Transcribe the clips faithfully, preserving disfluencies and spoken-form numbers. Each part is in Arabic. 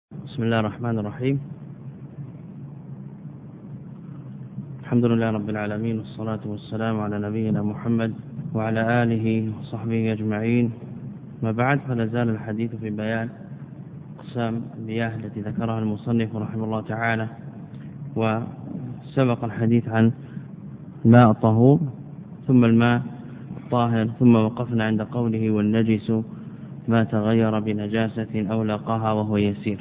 بسم الله الرحمن الرحيم. الحمد لله رب العالمين، والصلاة والسلام على نبينا محمد وعلى آله وصحبه أجمعين. ما بعد، فلا زال الحديث في بيان أقسام المياه التي ذكرها المصنف رحمه الله تعالى، وسبق الحديث عن الماء الطهور ثم الماء الطاهر، ثم وقفنا عند قوله والنجس ما تغير بنجاسة أو لاقاها وهو يسير.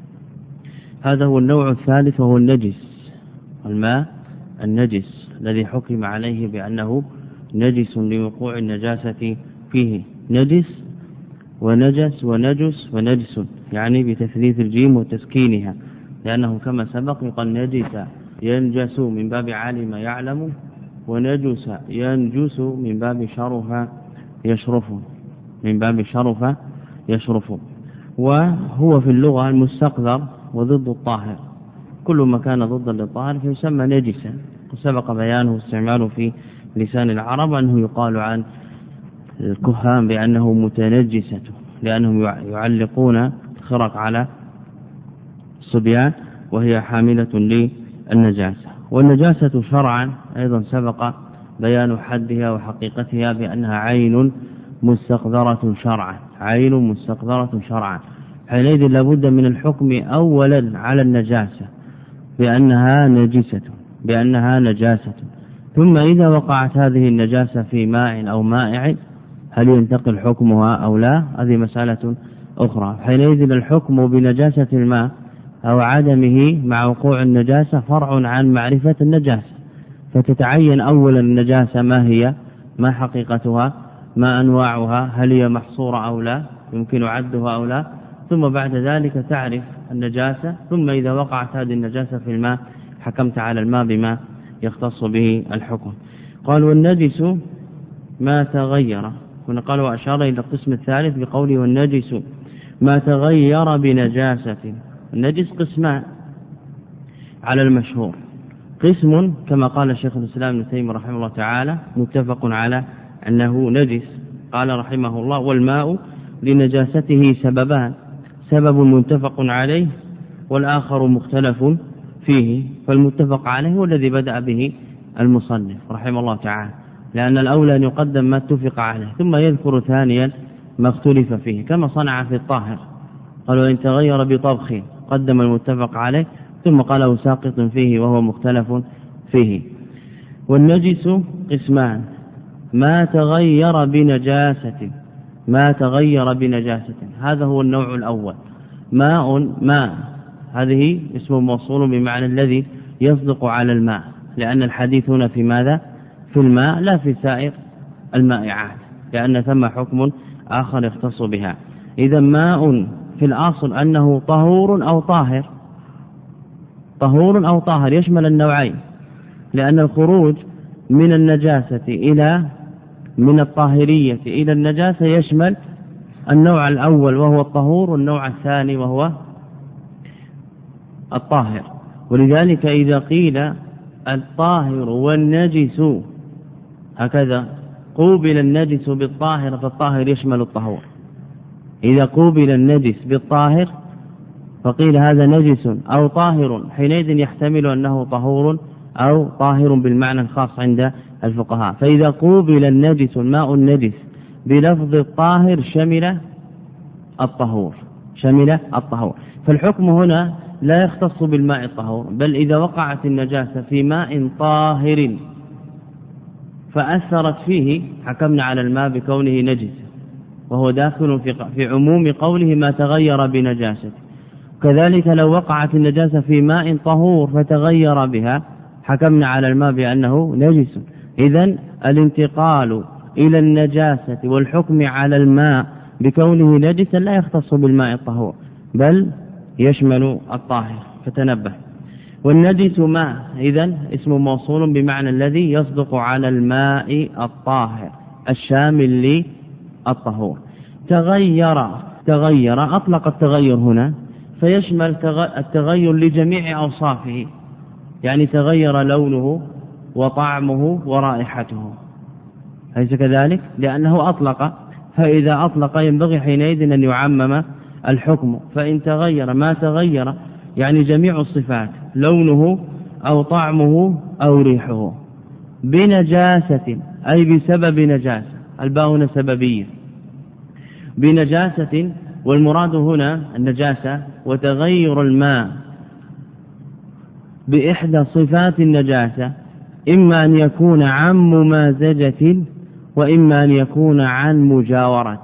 هذا هو النوع الثالث، وهو النجس، الماء النجس الذي حكم عليه بأنه نجس لوقوع النجاسة فيه. نجس ونجس ونجس ونجس، يعني بتثليث الجيم وتسكينها، لأنه كما سبق يقال نجس ينجس من باب علم يعلم، ونجس ينجس من باب شرف يشرف، من باب شرف يشرف. وهو في اللغة المستقذر وضد الطاهر، كل ما كان ضدا للطاهر فيسمى نجسا، وسبق بيانه استعماله في لسان العرب أنه يقال عن الكهان بأنه متنجسة، لأنهم يعلقون الخرق على الصبيان وهي حاملة للنجاسة. والنجاسة شرعا أيضا سبق بيان حدها وحقيقتها بأنها عين مستقذرة شرعا، عين مستقذرة شرعا، حينئذ لابد من الحكم أولا على النجاسة بأنها نجسة، بأنها نجاسة، ثم إذا وقعت هذه النجاسة في ماء أو مائع هل ينتقل حكمها أو لا، هذه مسألة أخرى. حينئذ الحكم بنجاسة الماء أو عدمه مع وقوع النجاسة فرع عن معرفة النجاسة، فتتعين أولا النجاسة ما هي، ما حقيقتها، ما أنواعها، هل هي محصورة أو لا، يمكن عدها أو لا، ثم بعد ذلك تعرف النجاسة، ثم إذا وقعت هذه النجاسة في الماء حكمت على الماء بما يختص به الحكم. قال والنجس ما تغير، هنا قال وأشار إلى القسم الثالث بقوله والنجس ما تغير بنجاسة. النجس قسمان على المشهور، قسم كما قال الشيخ الإسلام ابن تيمية رحمه الله تعالى متفق على أنه نجس، قال رحمه الله والماء لنجاسته سببان، سبب متفق عليه والآخر مختلف فيه، فالمتفق عليه هو الذي بدأ به المصنف رحمه الله تعالى، لأن الأولى أن يقدم ما اتفق عليه ثم يذكر ثانيا ما اختلف فيه، كما صنع في الطاهر، قالوا إن تغير بطبخ قدم المتفق عليه ثم قاله ساقط فيه وهو مختلف فيه. والنجس قسمان، ما تغير بنجاسة، ما تغير بنجاسة، هذا هو النوع الأول، ماء ماء، هذه اسم موصول بمعنى الذي يصدق على الماء، لأن الحديث هنا في ماذا؟ في الماء لا في سائر المائعات، لأن ثم حكم آخر يختص بها. إذا ماء في الأصل أنه طهور أو طاهر، طهور أو طاهر يشمل النوعين، لأن الخروج من النجاسة إلى من الطاهرية إلى النجاسة يشمل النوع الأول وهو الطهور، والنوع الثاني وهو الطاهر. ولذلك إذا قيل الطاهر والنجس هكذا قوبل النجس بالطاهر فالطاهر يشمل الطهور، إذا قوبل النجس بالطاهر فقيل هذا نجس أو طاهر، حينئذ يحتمل أنه طهور أو طاهر بالمعنى الخاص عند الفقهاء. فإذا قوبل النجس الماء النجس بلفظ الطاهر شمل الطهور، شمل الطهور. فالحكم هنا لا يختص بالماء الطهور، بل إذا وقعت النجاسة في ماء طاهر فأثرت فيه حكمنا على الماء بكونه نجس، وهو داخل في في عموم قوله ما تغير بنجاسة. كذلك لو وقعت النجاسة في ماء طهور فتغير بها حكمنا على الماء بأنه نجس. إذن الانتقال إلى النجاسة والحكم على الماء بكونه نجسا لا يختص بالماء الطهور، بل يشمل الطاهر، فتنبه. والنجس ماء إذن اسم موصول بمعنى الذي يصدق على الماء الطاهر الشامل للطهور. تغير، تغير أطلق التغير هنا فيشمل التغير لجميع أوصافه، يعني تغير لونه وطعمه ورائحته، أليس كذلك؟ لأنه أطلق، فإذا أطلق ينبغي حينئذ أن يعمم الحكم. فإن تغير ما تغير يعني جميع الصفات لونه أو طعمه أو ريحه بنجاسة أي بسبب نجاسة، الباء سببية بنجاسة، والمراد هنا النجاسة وتغير الماء بإحدى صفات النجاسة، إما أن يكون عن ممازجة وإما أن يكون عن مجاورة.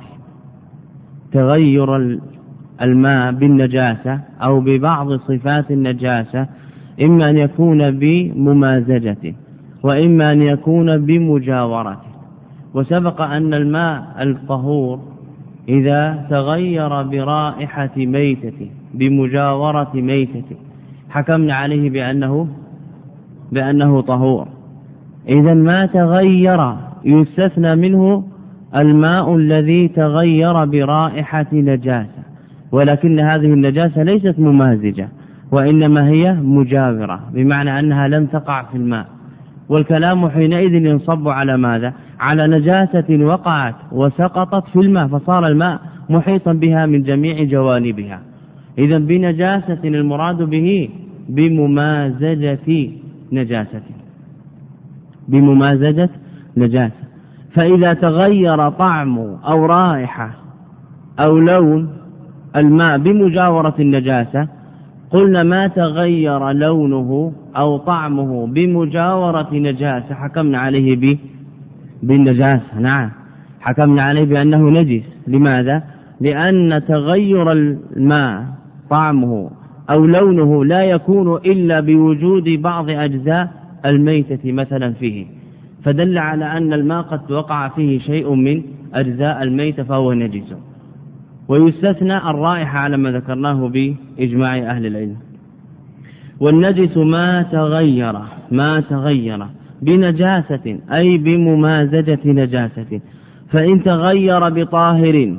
تغير الماء بالنجاسة أو ببعض صفات النجاسة إما أن يكون بممازجة وإما أن يكون بمجاورة. وسبق أن الماء الطهور إذا تغير برائحة ميتة بمجاورة ميتة حكمنا عليه بأنه بأنه طهور. إذا ما تغير يستثنى منه الماء الذي تغير برائحة نجاسة، ولكن هذه النجاسة ليست ممازجة وإنما هي مجاورة، بمعنى أنها لم تقع في الماء. والكلام حينئذ ينصب على ماذا؟ على نجاسة وقعت وسقطت في الماء فصار الماء محيطا بها من جميع جوانبها. إذا بنجاسة المراد به بممازجة نجاسة بممازجة نجاسة. فإذا تغير طعم أو رائحة أو لون الماء بمجاورة النجاسة قلنا ما تغير لونه أو طعمه بمجاورة نجاسة حكمنا عليه ب... بالنجاسة. نعم، حكمنا عليه بأنه نجس. لماذا؟ لأن تغير الماء طعمه أو لونه لا يكون إلا بوجود بعض أجزاء الميتة مثلا فيه، فدل على أن الماء قد وقع فيه شيء من أجزاء الميتة فهو نجس. ويستثنى الرائحة على ما ذكرناه بإجماع أهل العلم. والنجس ما تغير ما تغير بنجاسة أي بممازجة نجاسة. فإن تغير بطاهر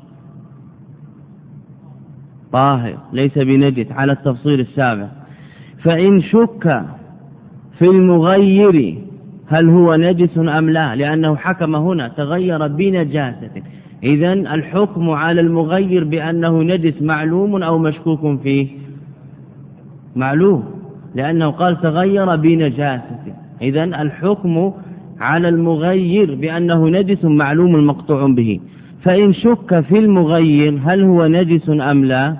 طاهر ليس بنجس على التفصيل السابق، فإن شك في المغير هل هو نجس أم لا، لأنه حكم هنا تغير بنجاسة، إذن الحكم على المغير بأنه نجس معلوم أو مشكوك فيه؟ معلوم، لأنه قال تغير بنجاسة، إذن الحكم على المغير بأنه نجس معلوم مقطوع به. فإن شك في المغير هل هو نجس أم لا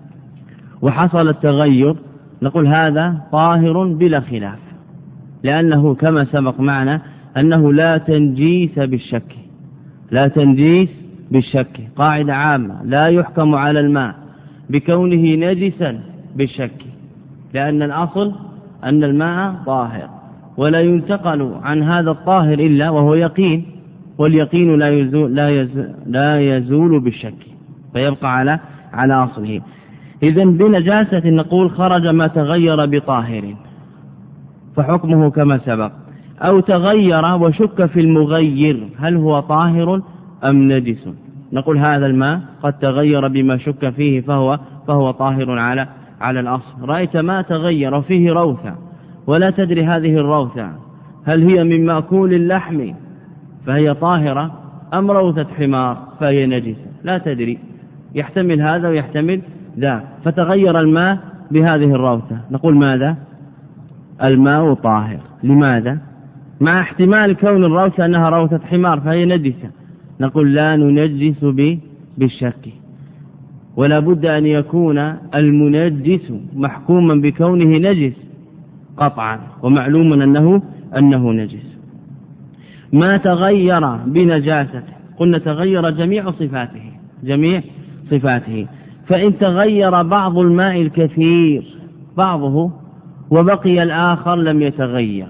وحصل التغير نقول هذا طاهر بلا خلاف، لأنه كما سبق معنا أنه لا تنجيس بالشك لا تنجيس بالشك قاعدة عامة، لا يحكم على الماء بكونه نجسا بالشك، لأن الأصل أن الماء طاهر ولا ينتقل عن هذا الطاهر إلا وهو يقين، واليقين لا يزول, لا يزول, لا يزول بالشك فيبقى على على أصله. إذن بنجاسة نقول خرج ما تغير بطاهر فحكمه كما سبق. أو تغير وشك في المغير هل هو طاهر أم نجس، نقول هذا الماء قد تغير بما شك فيه فهو فهو طاهر على على الأصل. رأيت ما تغير فيه روثة ولا تدري هذه الروثة هل هي من مأكول اللحم فهي طاهرة أم روثة حمار فهي نجسة، لا تدري، يحتمل هذا ويحتمل ذا، فتغير الماء بهذه الروثة نقول ماذا؟ الماء طاهر. لماذا؟ مع احتمال كون الروثة أنها روثة حمار فهي نجسة، نقول لا ننجس بالشك، ولا بد أن يكون المنجس محكوما بكونه نجس قطعا ومعلوم أنه أنه نجس. ما تغير بنجاسة قلنا تغير جميع صفاته جميع صفاته فإن تغير بعض الماء الكثير بعضه وبقي الآخر لم يتغير،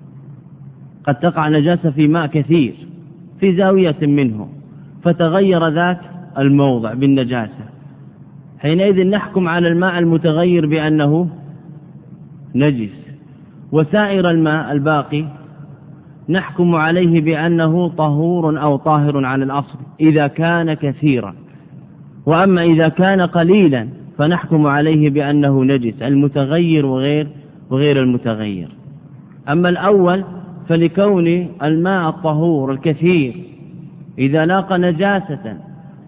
قد تقع نجاسة في ماء كثير في زاوية منه فتغير ذاك الموضع بالنجاسة، حينئذ نحكم على الماء المتغير بأنه نجس، وسائر الماء الباقي نحكم عليه بأنه طهور أو طاهر على الأصل إذا كان كثيرا. وأما إذا كان قليلا فنحكم عليه بأنه نجس، المتغير وغير وغير المتغير. أما الأول فلكون الماء الطهور الكثير إذا لاقى نجاسة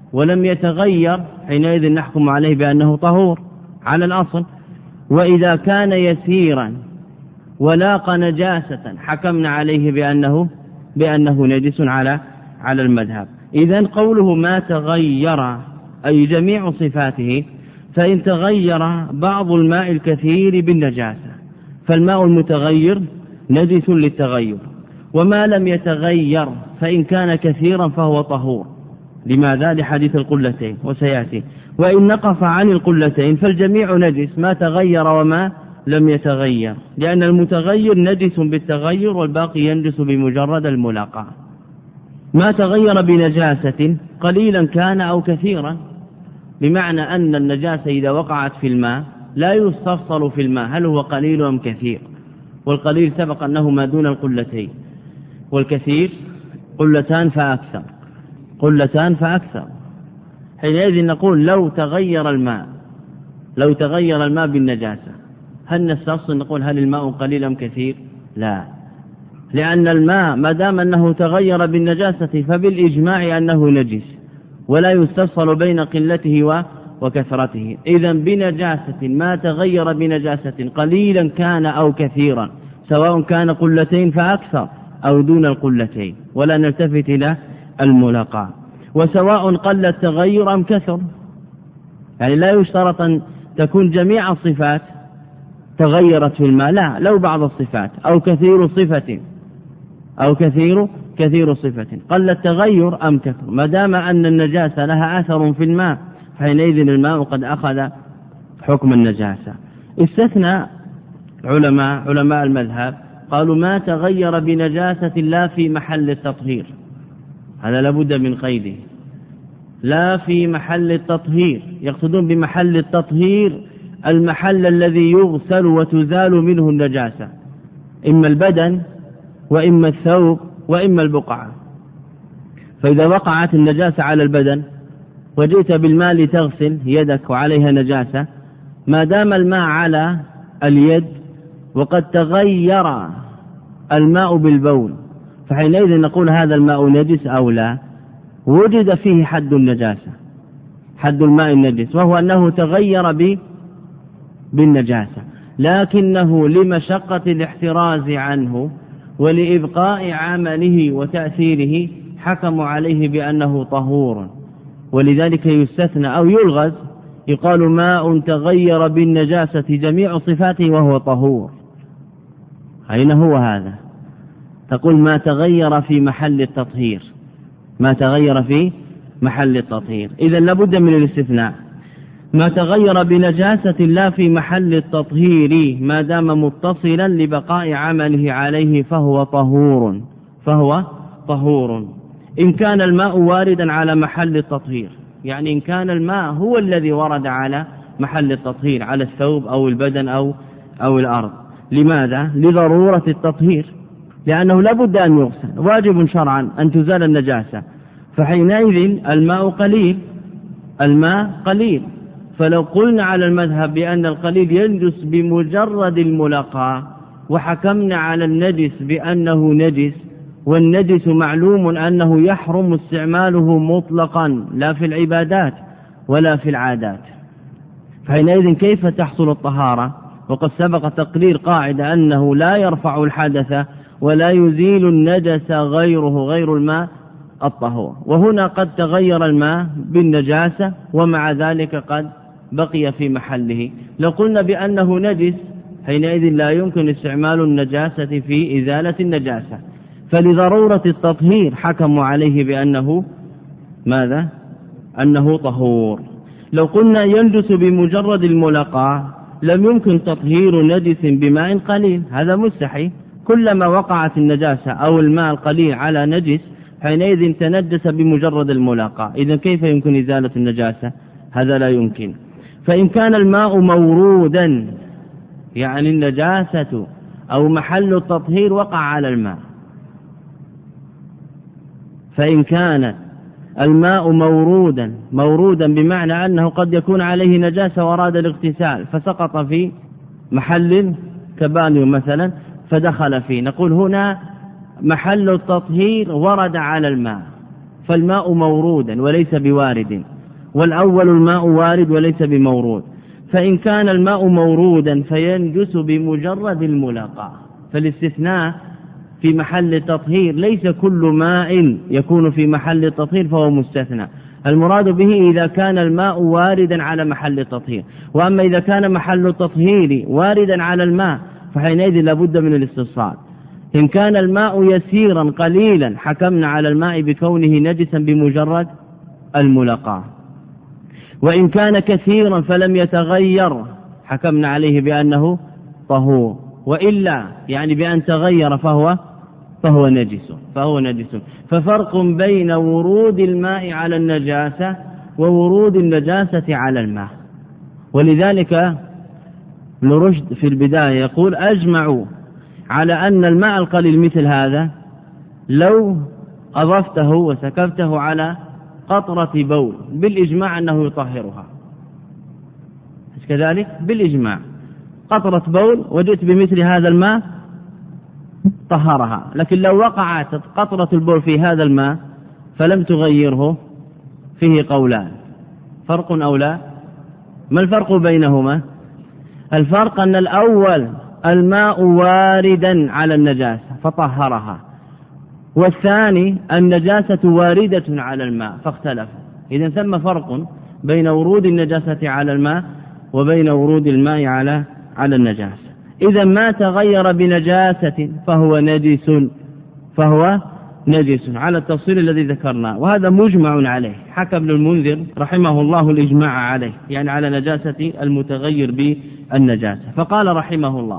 ولم يتغير حينئذ نحكم عليه بأنه طهور على الأصل. وإذا كان يسيرا ولاقى نجاسة حكمنا عليه بأنه بأنه نجس على على المذهب. إذن قوله ما تغير أي جميع صفاته، فإن تغير بعض الماء الكثير بالنجاسة فالماء المتغير نجس للتغير، وما لم يتغير فإن كان كثيرا فهو طهور. لماذا؟ لحديث القلتين وسيأتي. وإن نقص عن القلتين فالجميع نجس، ما تغير وما لم يتغير، لأن المتغير نجس بالتغير والباقي ينجس بمجرد الملاقاة. ما تغير بنجاسة قليلا كان أو كثيرا، بمعنى أن النجاسة إذا وقعت في الماء لا يستفصل في الماء هل هو قليل أم كثير، والقليل سبق أنه ما دون القلتين، والكثير قلتان فأكثر قلتان فأكثر حينئذ نقول لو تغير الماء لو تغير الماء بالنجاسة هل نستفصل نقول هل الماء قليل أم كثير؟ لا، لأن الماء ما دام أنه تغير بالنجاسة فبالإجماع أنه نجس، ولا يستفصل بين قلته وكثرته. إذن بنجاسة ما تغير بنجاسة قليلا كان أو كثيرا، سواء كان قلتين فأكثر أو دون القلتين، ولا نلتفت إلى الملاقاة. وسواء قل التغير أم كثر، يعني لا يشترط أن تكون جميع الصفات تغيرت في الماء، لا، لو بعض الصفات أو كثير صفة أو كثير كثير صفة قل التغير أم كثر، ما دام أن النجاسة لها أثر في الماء حينئذ الماء قد أخذ حكم النجاسة. استثنى علماء علماء المذهب قالوا ما تغير بنجاسة لا في محل التطهير، هذا لابد من قيده، لا في محل التطهير. يقصدون بمحل التطهير المحل الذي يغسل وتزال منه النجاسة، إما البدن وإما الثوب وإما البقعة. فإذا وقعت النجاسة على البدن وجئت بالماء لتغسل يدك وعليها نجاسة، ما دام الماء على اليد وقد تغير الماء بالبول فحينئذ نقول هذا الماء نجس أو لا، وجد فيه حد النجاسة، حد الماء النجس، وهو أنه تغير بالنجاسة، لكنه لمشقة الاحتراز عنه ولإبقاء عمله وتأثيره حكموا عليه بأنه طهور، ولذلك يستثنى أو يلغز، يقال ماء تغير بالنجاسة جميع صفاته وهو طهور. أين هو هذا؟ تقول ما تغير في محل التطهير، ما تغير في محل التطهير، إذن لابد من الاستثناء. ما تغير بنجاسة لا في محل التطهير ما دام متصلا لبقاء عمله عليه فهو طهور فهو طهور إن كان الماء واردا على محل التطهير، يعني إن كان الماء هو الذي ورد على محل التطهير على الثوب أو البدن أو أو الأرض. لماذا؟ لضرورة التطهير، لأنه لابد أن يغسل، واجب شرعا أن تزال النجاسة، فحينئذ الماء قليل الماء قليل فلو قلنا على المذهب بأن القليل ينجس بمجرد الملاقاة وحكمنا على النجس بأنه نجس، والنجس معلوم أنه يحرم استعماله مطلقا لا في العبادات ولا في العادات، فحينئذ كيف تحصل الطهارة؟ وقد سبق تقرير قاعدة أنه لا يرفع الحدث ولا يزيل النجس غيره غير الماء الطهور، وهنا قد تغير الماء بالنجاسة ومع ذلك قد بقي في محله. لو قلنا بأنه نجس حينئذ لا يمكن استعمال النجاسة في إزالة النجاسة، فلضرورة التطهير حكموا عليه بأنه ماذا؟ أنه طهور. لو قلنا ينجس بمجرد الملاقاة لم يمكن تطهير نجس بماء قليل، هذا مستحيل، كلما وقعت النجاسة أو الماء القليل على نجس حينئذ تنجس بمجرد الملاقاة، إذن كيف يمكن إزالة النجاسة؟ هذا لا يمكن. فإن كان الماء مورودا يعني النجاسة أو محل التطهير وقع على الماء، فإن كان الماء مورودا مورودا بمعنى أنه قد يكون عليه نجاسة وأراد الاغتسال فسقط في محل كباني مثلا فدخل فيه، نقول هنا محل التطهير ورد على الماء فالماء مورودا وليس بوارد، والأول الماء وارد وليس بمورود. فإن كان الماء مورودا فينجس بمجرد الملاقاة، فالاستثناء في محل التطهير ليس كل ماء يكون في محل التطهير فهو مستثنى، المراد به إذا كان الماء واردا على محل التطهير. وأما إذا كان محل التطهير واردا على الماء فحينئذ لابد من الاستصحاب. إن كان الماء يسيرا قليلا حكمنا على الماء بكونه نجسا بمجرد الملاقاة، وإن كان كثيرا فلم يتغير حكمنا عليه بأنه طهور، وإلا يعني بأن تغير فهو فهو نجس فهو نجس. ففرق بين ورود الماء على النجاسة وورود النجاسة على الماء. ولذلك ابن رشد في البداية يقول أجمعوا على أن الماء القليل مثل هذا لو أضفته وسكبته على قطرة بول بالإجماع أنه يطهرها، كذلك بالإجماع قطرة بول وجئت بمثل هذا الماء طهرها. لكن لو وقعت قطرة البول في هذا الماء فلم تغيره فيه قولان، فرق أو لا؟ ما الفرق بينهما؟ الفرق أن الأول الماء واردا على النجاسة فطهرها، والثاني النجاسة واردة على الماء فاختلفوا. إذن ثم فرق بين ورود النجاسة على الماء وبين ورود الماء على على النجاسة. إذا ما تغير بنجاسة فهو نجس فهو نجس على التفصيل الذي ذكرناه، وهذا مجمع عليه. حكى ابن المنذر رحمه الله الإجماع عليه، يعني على نجاسة المتغير بالنجاسة. فقال رحمه الله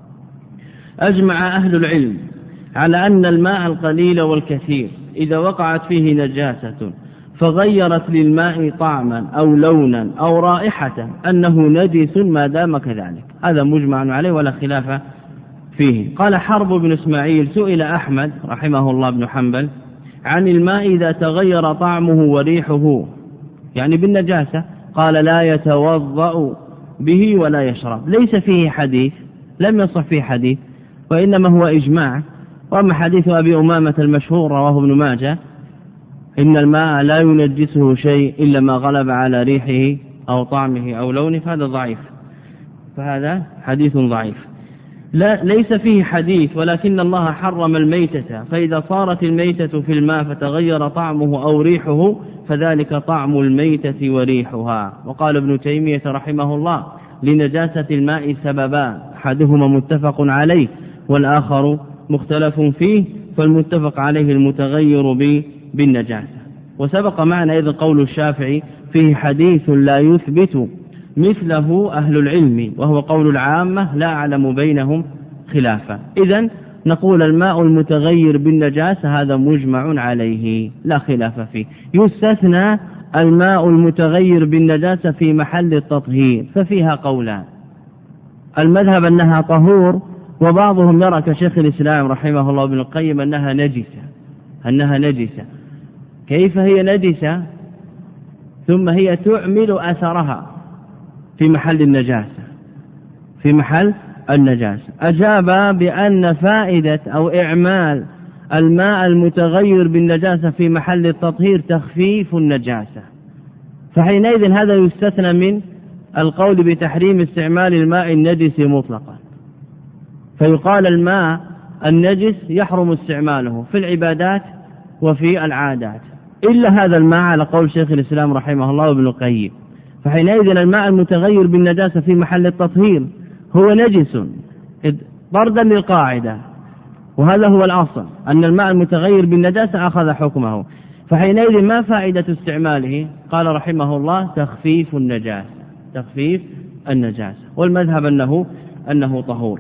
أجمع أهل العلم على أن الماء القليل والكثير إذا وقعت فيه نجاسة فغيرت للماء طعما أو لونا أو رائحة أنه نجس ما دام كذلك، هذا مجمع عليه ولا خلاف فيه. قال حرب بن إسماعيل سئل أحمد رحمه الله بن حنبل عن الماء إذا تغير طعمه وريحه يعني بالنجاسة، قال لا يتوضأ به ولا يشرب. ليس فيه حديث، لم يصح فيه حديث، وإنما هو إجماع. وأما حديث أبي أمامة المشهور رواه ابن ماجه إن الماء لا ينجسه شيء إلا ما غلب على ريحه أو طعمه أو لونه، فهذا ضعيف، فهذا حديث ضعيف. لا ليس فيه حديث، ولكن الله حرم الميتة، فإذا صارت الميتة في الماء فتغير طعمه أو ريحه فذلك طعم الميتة وريحها. وقال ابن تيمية رحمه الله لنجاسة الماء سببان، أحدهما متفق عليه والآخر مختلف فيه، فالمتفق عليه المتغير بالنجاسة. وسبق معنا أيضا قول الشافعي فيه حديث لا يثبت مثله أهل العلم، وهو قول العامة لا أعلم بينهم خلافا. إذن نقول الماء المتغير بالنجاسة هذا مجمع عليه لا خلاف فيه. يستثنى الماء المتغير بالنجاسة في محل التطهير، ففيها قولان، المذهب أنها طهور، وبعضهم يرى كشيخ الإسلام رحمه الله ابن القيم أنها نجسة أنها نجسة كيف هي نجسة ثم هي تعمل أثرها في محل النجاسة في محل النجاسة؟ أجاب بأن فائدة أو إعمال الماء المتغير بالنجاسة في محل التطهير تخفيف النجاسة، فحينئذ هذا يستثنى من القول بتحريم استعمال الماء النجس مطلقا، فيقال الماء النجس يحرم استعماله في العبادات وفي العادات إلا هذا الماء على قول شيخ الإسلام رحمه الله وابن القيم. فحينئذ الماء المتغير بالنجاسة في محل التطهير هو نجس طردا للقاعدة، وهذا هو الأصل أن الماء المتغير بالنجاسة أخذ حكمه. فحينئذ ما فائدة استعماله؟ قال رحمه الله تخفيف النجاسة تخفيف النجاسة والمذهب أنه أنه طهور.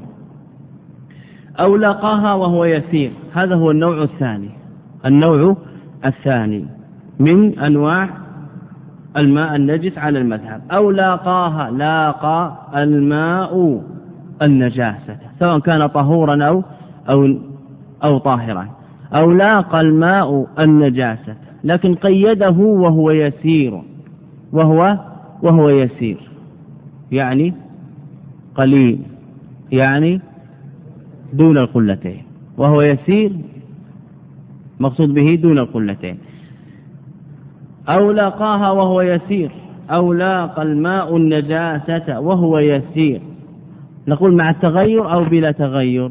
أو لاقاها وهو يسير، هذا هو النوع الثاني النوع الثاني من أنواع الماء النجس على المذهب. أو لاقاها، لاقى الماء النجاسة سواء كان طهورا أو أو أو طاهرا. أو لاقى الماء النجاسة لكن قيده وهو يسير وهو وهو يسير يعني قليل، يعني دون القلتين، وهو يسير مقصود به دون القلتين. أو لاقاها وهو يسير، أو لاقى الماء النجاسة وهو يسير، نقول مع التغير أو بلا تغير؟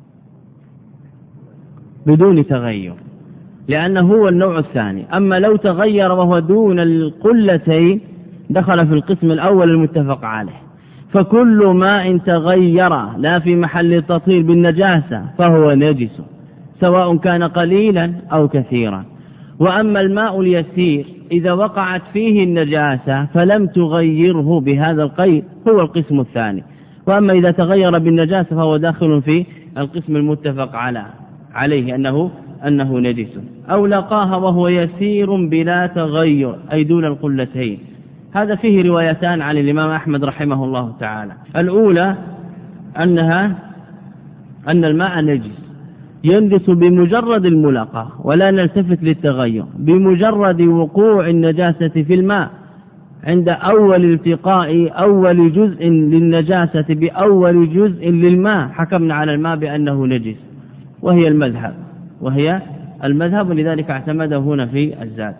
بدون تغير، لأنه هو النوع الثاني. أما لو تغير وهو دون القلتين دخل في القسم الأول المتفق عليه. فكل ماء تغير لا في محل التطهير بالنجاسة فهو نجس، سواء كان قليلا أو كثيرا. وأما الماء اليسير إذا وقعت فيه النجاسة فلم تغيره بهذا القيد هو القسم الثاني. وأما إذا تغير بالنجاسة فهو داخل في القسم المتفق على عليه أنه أنه نجس. أو لقاها وهو يسير بلا تغير أي دون القلتين. هذا فيه روايتان عن الإمام أحمد رحمه الله تعالى. الأولى أنها أن الماء نجس ينجس بمجرد الملاقاة ولا نلتفت للتغير، بمجرد وقوع النجاسة في الماء عند أول التقاء أول جزء للنجاسة بأول جزء للماء حكمنا على الماء بأنه نجس، وهي المذهب وهي المذهب ولذلك اعتمده هنا في الزاد.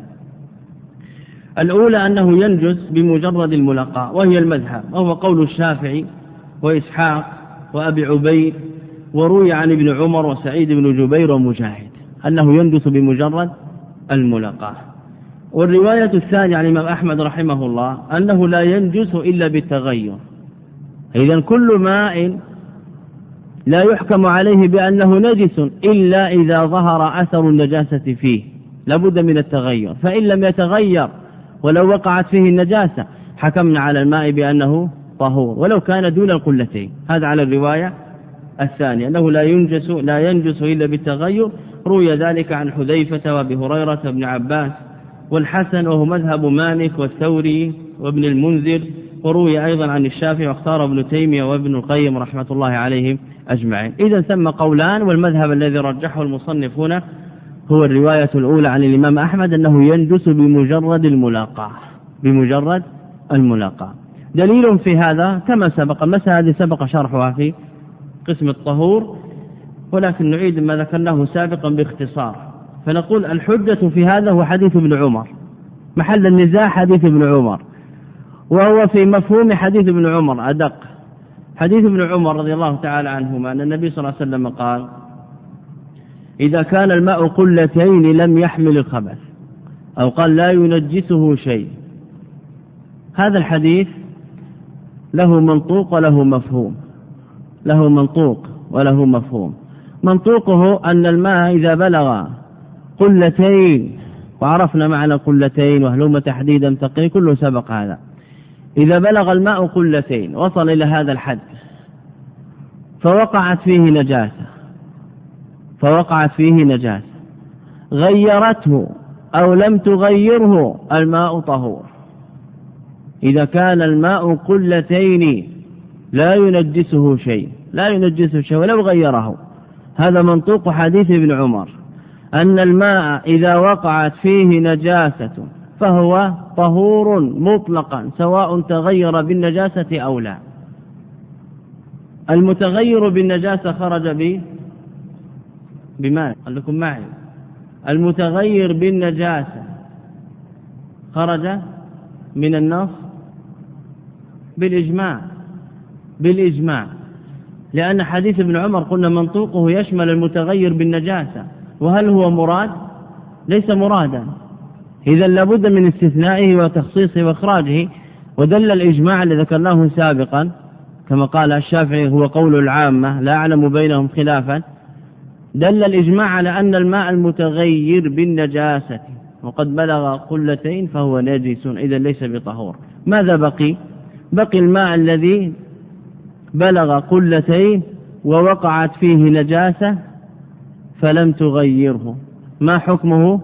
الأولى أنه ينجس بمجرد الملاقاة وهي المذهب، وهو قول الشافعي وإسحاق وأبي عبيد، وروي عن ابن عمر وسعيد بن جبير ومجاهد أنه ينجس بمجرد الملاقاة. والرواية الثانية عن الإمام أحمد رحمه الله أنه لا ينجس إلا بالتغير. إذن كل ماء لا يحكم عليه بأنه نجس إلا إذا ظهر أثر النجاسة فيه، لابد من التغير. فإن لم يتغير ولو وقعت فيه النجاسة حكمنا على الماء بأنه طهور ولو كان دون القلتين. هذا على الرواية الثانية أنه لا ينجس لا ينجس إلا بالتغير. روي ذلك عن حذيفة وابي هريرة وابن عباس والحسن، وهو مذهب مالك والثوري وابن المنذر، وروي أيضا عن الشافعي واختار ابن تيمية وابن القيم رحمة الله عليهم أجمعين. إذا ثم قولان، والمذهب الذي رجحه المصنف هنا هو الرواية الأولى عن الإمام أحمد أنه ينجس بمجرد الملاقاة بمجرد الملاقاة. دليل في هذا كما سبق، المسألة هذه سبق شرحها في قسم الطهور، ولكن نعيد ما ذكرناه سابقا باختصار. فنقول الحجة في هذا هو حديث ابن عمر، محل النزاع حديث ابن عمر، وهو في مفهوم حديث ابن عمر أدق. حديث ابن عمر رضي الله تعالى عنهما أن النبي صلى الله عليه وسلم قال: إذا كان الماء قلتين لم يحمل الخبث، أو قال لا ينجسه شيء. هذا الحديث له منطوق وله مفهوم، له منطوق وله مفهوم. منطوقه أن الماء إذا بلغ قلتين، وعرفنا معنى قلتين وهلوم تحديدا تقي كله سبق هذا. إذا بلغ الماء قلتين وصل إلى هذا الحد فوقعت فيه نجاسة فوقعت فيه نجاسة غيرته أو لم تغيره الماء طهور. إذا كان الماء قلتين لا ينجسه شيء لا ينجسه شيء ولو غيره. هذا منطوق حديث ابن عمر أن الماء إذا وقعت فيه نجاسة فهو طهور مطلقا سواء تغير بالنجاسة أو لا. المتغير بالنجاسة خرج ب بما قال لكم معي المتغير بالنجاسة خرج من النص بالإجماع بالإجماع لأن حديث ابن عمر قلنا منطوقه يشمل المتغير بالنجاسة. وهل هو مراد؟ ليس مرادا، إذا لابد من استثنائه وتخصيصه وإخراجه. ودل الإجماع الذي ذكرناه سابقا كما قال الشافعي هو قول العامة لا أعلم بينهم خلافا، دل الإجماع على أن الماء المتغير بالنجاسة وقد بلغ قلتين فهو نجس إذا ليس بطهور. ماذا بقي؟ بقي الماء الذي بلغ قلتين ووقعت فيه نجاسة فلم تغيره، ما حكمه؟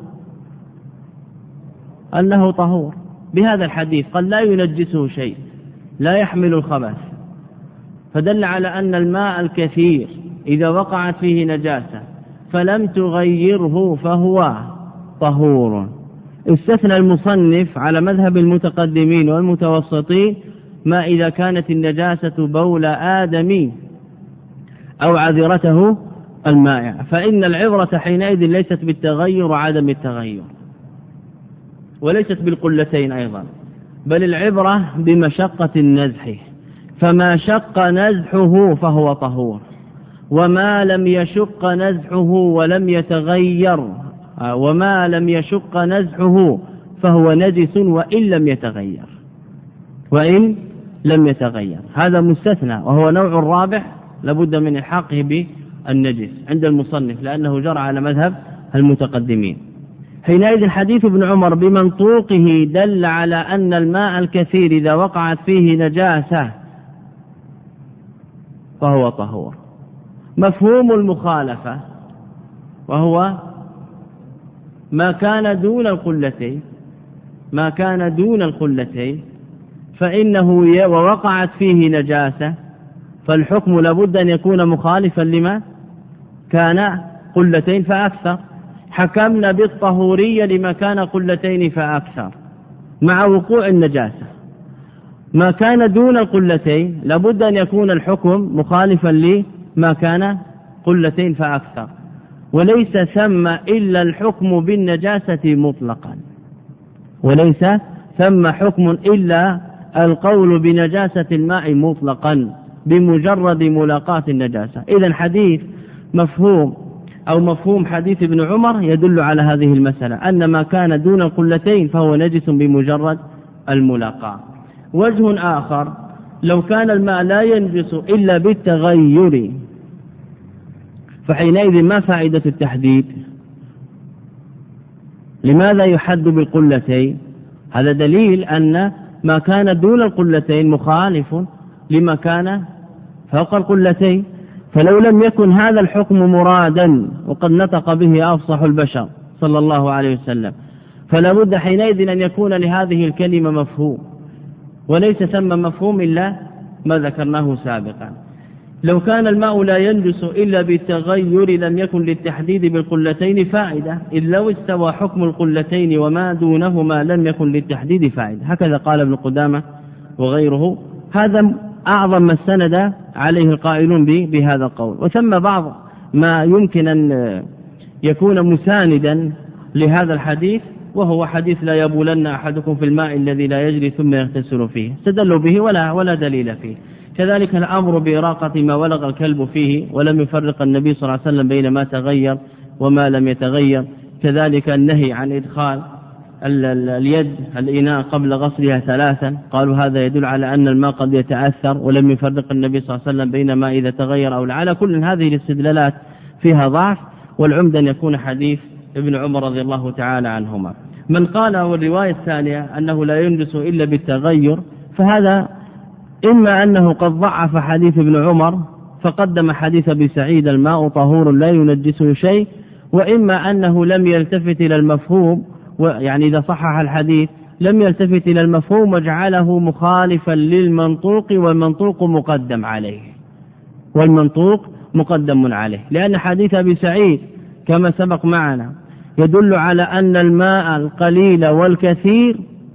أنه طهور بهذا الحديث. قال لا ينجسه شيء لا يحمل الخبث، فدل على أن الماء الكثير إذا وقعت فيه نجاسة فلم تغيره فهو طهور. استثنى المصنف على مذهب المتقدمين والمتوسطين ما إذا كانت النجاسة بول آدمي أو عذرته المائع، فإن العبرة حينئذ ليست بالتغير وعدم التغير. وليست بالقلتين أيضا، بل العبرة بمشقة النزح، فما شق نزحه فهو طهور، وما لم يشق نزحه ولم يتغير وما لم يشق نزحه فهو نجس وإن لم يتغير وإن لم يتغير. هذا مستثنى، وهو نوع رابع لابد من إلحاقه بالنجس عند المصنف، لأنه جرى على مذهب المتقدمين. حينئذ حديث ابن عمر بمنطوقه دل على أن الماء الكثير إذا وقعت فيه نجاسة فهو طهور. مفهوم المخالفة وهو ما كان دون القلتين ما كان دون القلتين فإنه ووقعت فيه نجاسة، فالحكم لابد أن يكون مخالفا لما كان قلتين فأكثر. حكمنا بالطهورية لما كان قلتين فأكثر مع وقوع النجاسة. ما كان دون القلتين لابد أن يكون الحكم مخالفا لما كان قلتين فأكثر، وليس ثم إلا الحكم بالنجاسة مطلقا، وليس ثم حكم إلا القول بنجاسة الماء مطلقا بمجرد ملاقاة النجاسة. إذن حديث مفهوم أو مفهوم حديث ابن عمر يدل على هذه المسألة، أن ما كان دون القلتين فهو نجس بمجرد الملاقاة. وجه آخر، لو كان الماء لا ينجس إلا بالتغير فحينئذ ما فائدة التحديد؟ لماذا يحد بالقلتين؟ هذا دليل أن ما كان دون القلتين مخالف لما كان فوق القلتين. فلو لم يكن هذا الحكم مرادا، وقد نطق به أفصح البشر صلى الله عليه وسلم، فلا بد حينئذ أن يكون لهذه الكلمة مفهوم، وليس ثم مفهوم إلا ما ذكرناه سابقا. لو كان الماء لا ينجس إلا بالتغير لم يكن للتحديد بالقلتين فائدة، إذ لو استوى حكم القلتين وما دونهما لم يكن للتحديد فائدة. هكذا قال ابن قدامة وغيره. هذا أعظم ما استند عليه القائلون بهذا القول. وثم بعض ما يمكن أن يكون مساندا لهذا الحديث، وهو حديث لا يبولن أحدكم في الماء الذي لا يجري ثم يغتسل فيه، استدلوا به ولا, ولا دليل فيه. كذلك الأمر بإراقة ما ولغ الكلب فيه ولم يفرق النبي صلى الله عليه وسلم بين ما تغير وما لم يتغير. كذلك النهي عن إدخال اليد الإناء قبل غسلها ثلاثا، قالوا هذا يدل على أن الماء قد يتأثر ولم يفرق النبي صلى الله عليه وسلم بين ما إذا تغير أو لا. على كل هذه الاستدلالات فيها ضعف، والعمدة أن يكون حديث ابن عمر رضي الله تعالى عنهما. من قال والرواية الثانية أنه لا ينجس إلا بالتغير، فهذا إما أنه قد ضعف حديث ابن عمر فقدم حديث أبي سعيد الماء طهور لا ينجسه شيء، وإما أنه لم يلتفت إلى المفهوم، يعني إذا صحح الحديث لم يلتفت إلى المفهوم وجعله مخالفا للمنطوق، والمنطوق مقدم عليه والمنطوق مقدم عليه لأن حديث أبي سعيد كما سبق معنا يدل على أن الماء القليل والكثير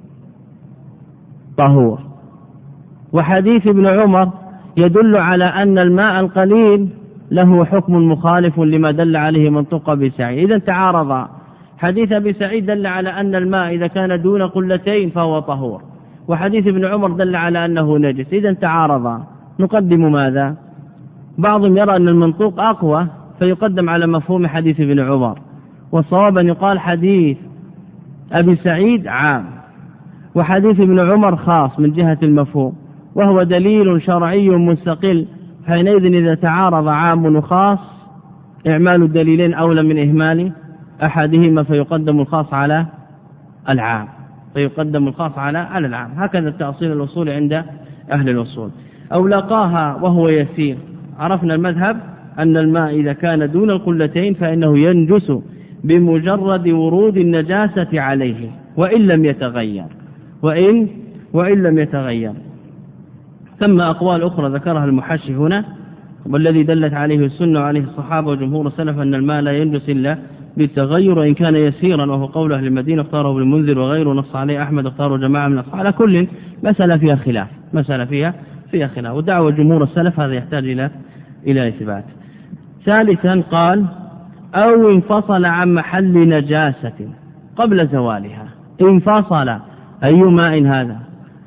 طهور، وحديث ابن عمر يدل على أن الماء القليل له حكم مخالف لما دل عليه منطوق أبي سعيد. إذن تعارض. حديث أبي سعيد دل على أن الماء إذا كان دون قلتين فهو طهور، وحديث ابن عمر دل على أنه نجس. إذن تعارض، نقدم ماذا؟ بعضهم يرى أن المنطوق أقوى فيقدم على مفهوم حديث ابن عمر، والصواب أن يقال حديث أبي سعيد عام وحديث ابن عمر خاص من جهة المفهوم، وهو دليل شرعي مستقل. حينئذ إذا تعارض عام وخاص إعمال الدليلين أولى من إهمال أحدهما، فيقدم الخاص على العام فيقدم الخاص على على العام. هكذا التأصيل الأصول عند أهل الأصول. أو لقاها وهو يسير، عرفنا المذهب أن الماء إذا كان دون القلتين فإنه ينجس بمجرد ورود النجاسة عليه وإن لم يتغير وإن وإن لم يتغير. ثم أقوال أخرى ذكرها المحشي هنا، والذي دلت عليه السنة وعليه الصحابة وجمهور السلف أن الماء لا ينجس إلا بالتغير وإن كان يسيرا، وهو قول أهل المدينة اختاره ابن المنذر وغيره، نص عليه أحمد اختاره جماعة من الصحابة. على كل مسألة فيها خلاف مسألة فيها فيها خلاف ودعوة جمهور السلف هذا يحتاج إلى إلى إثبات. ثالثا قال أو انفصل عن محل نجاسة قبل زوالها. انفصل. أي ماء هذا؟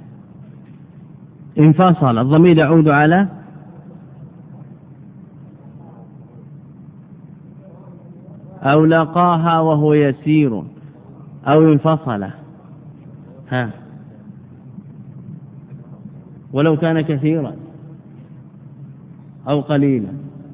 انفصل. الضمير يعود على أو لقاها وهو يسير أو انفصل. ها ولو كان كثيرا أو قليلا.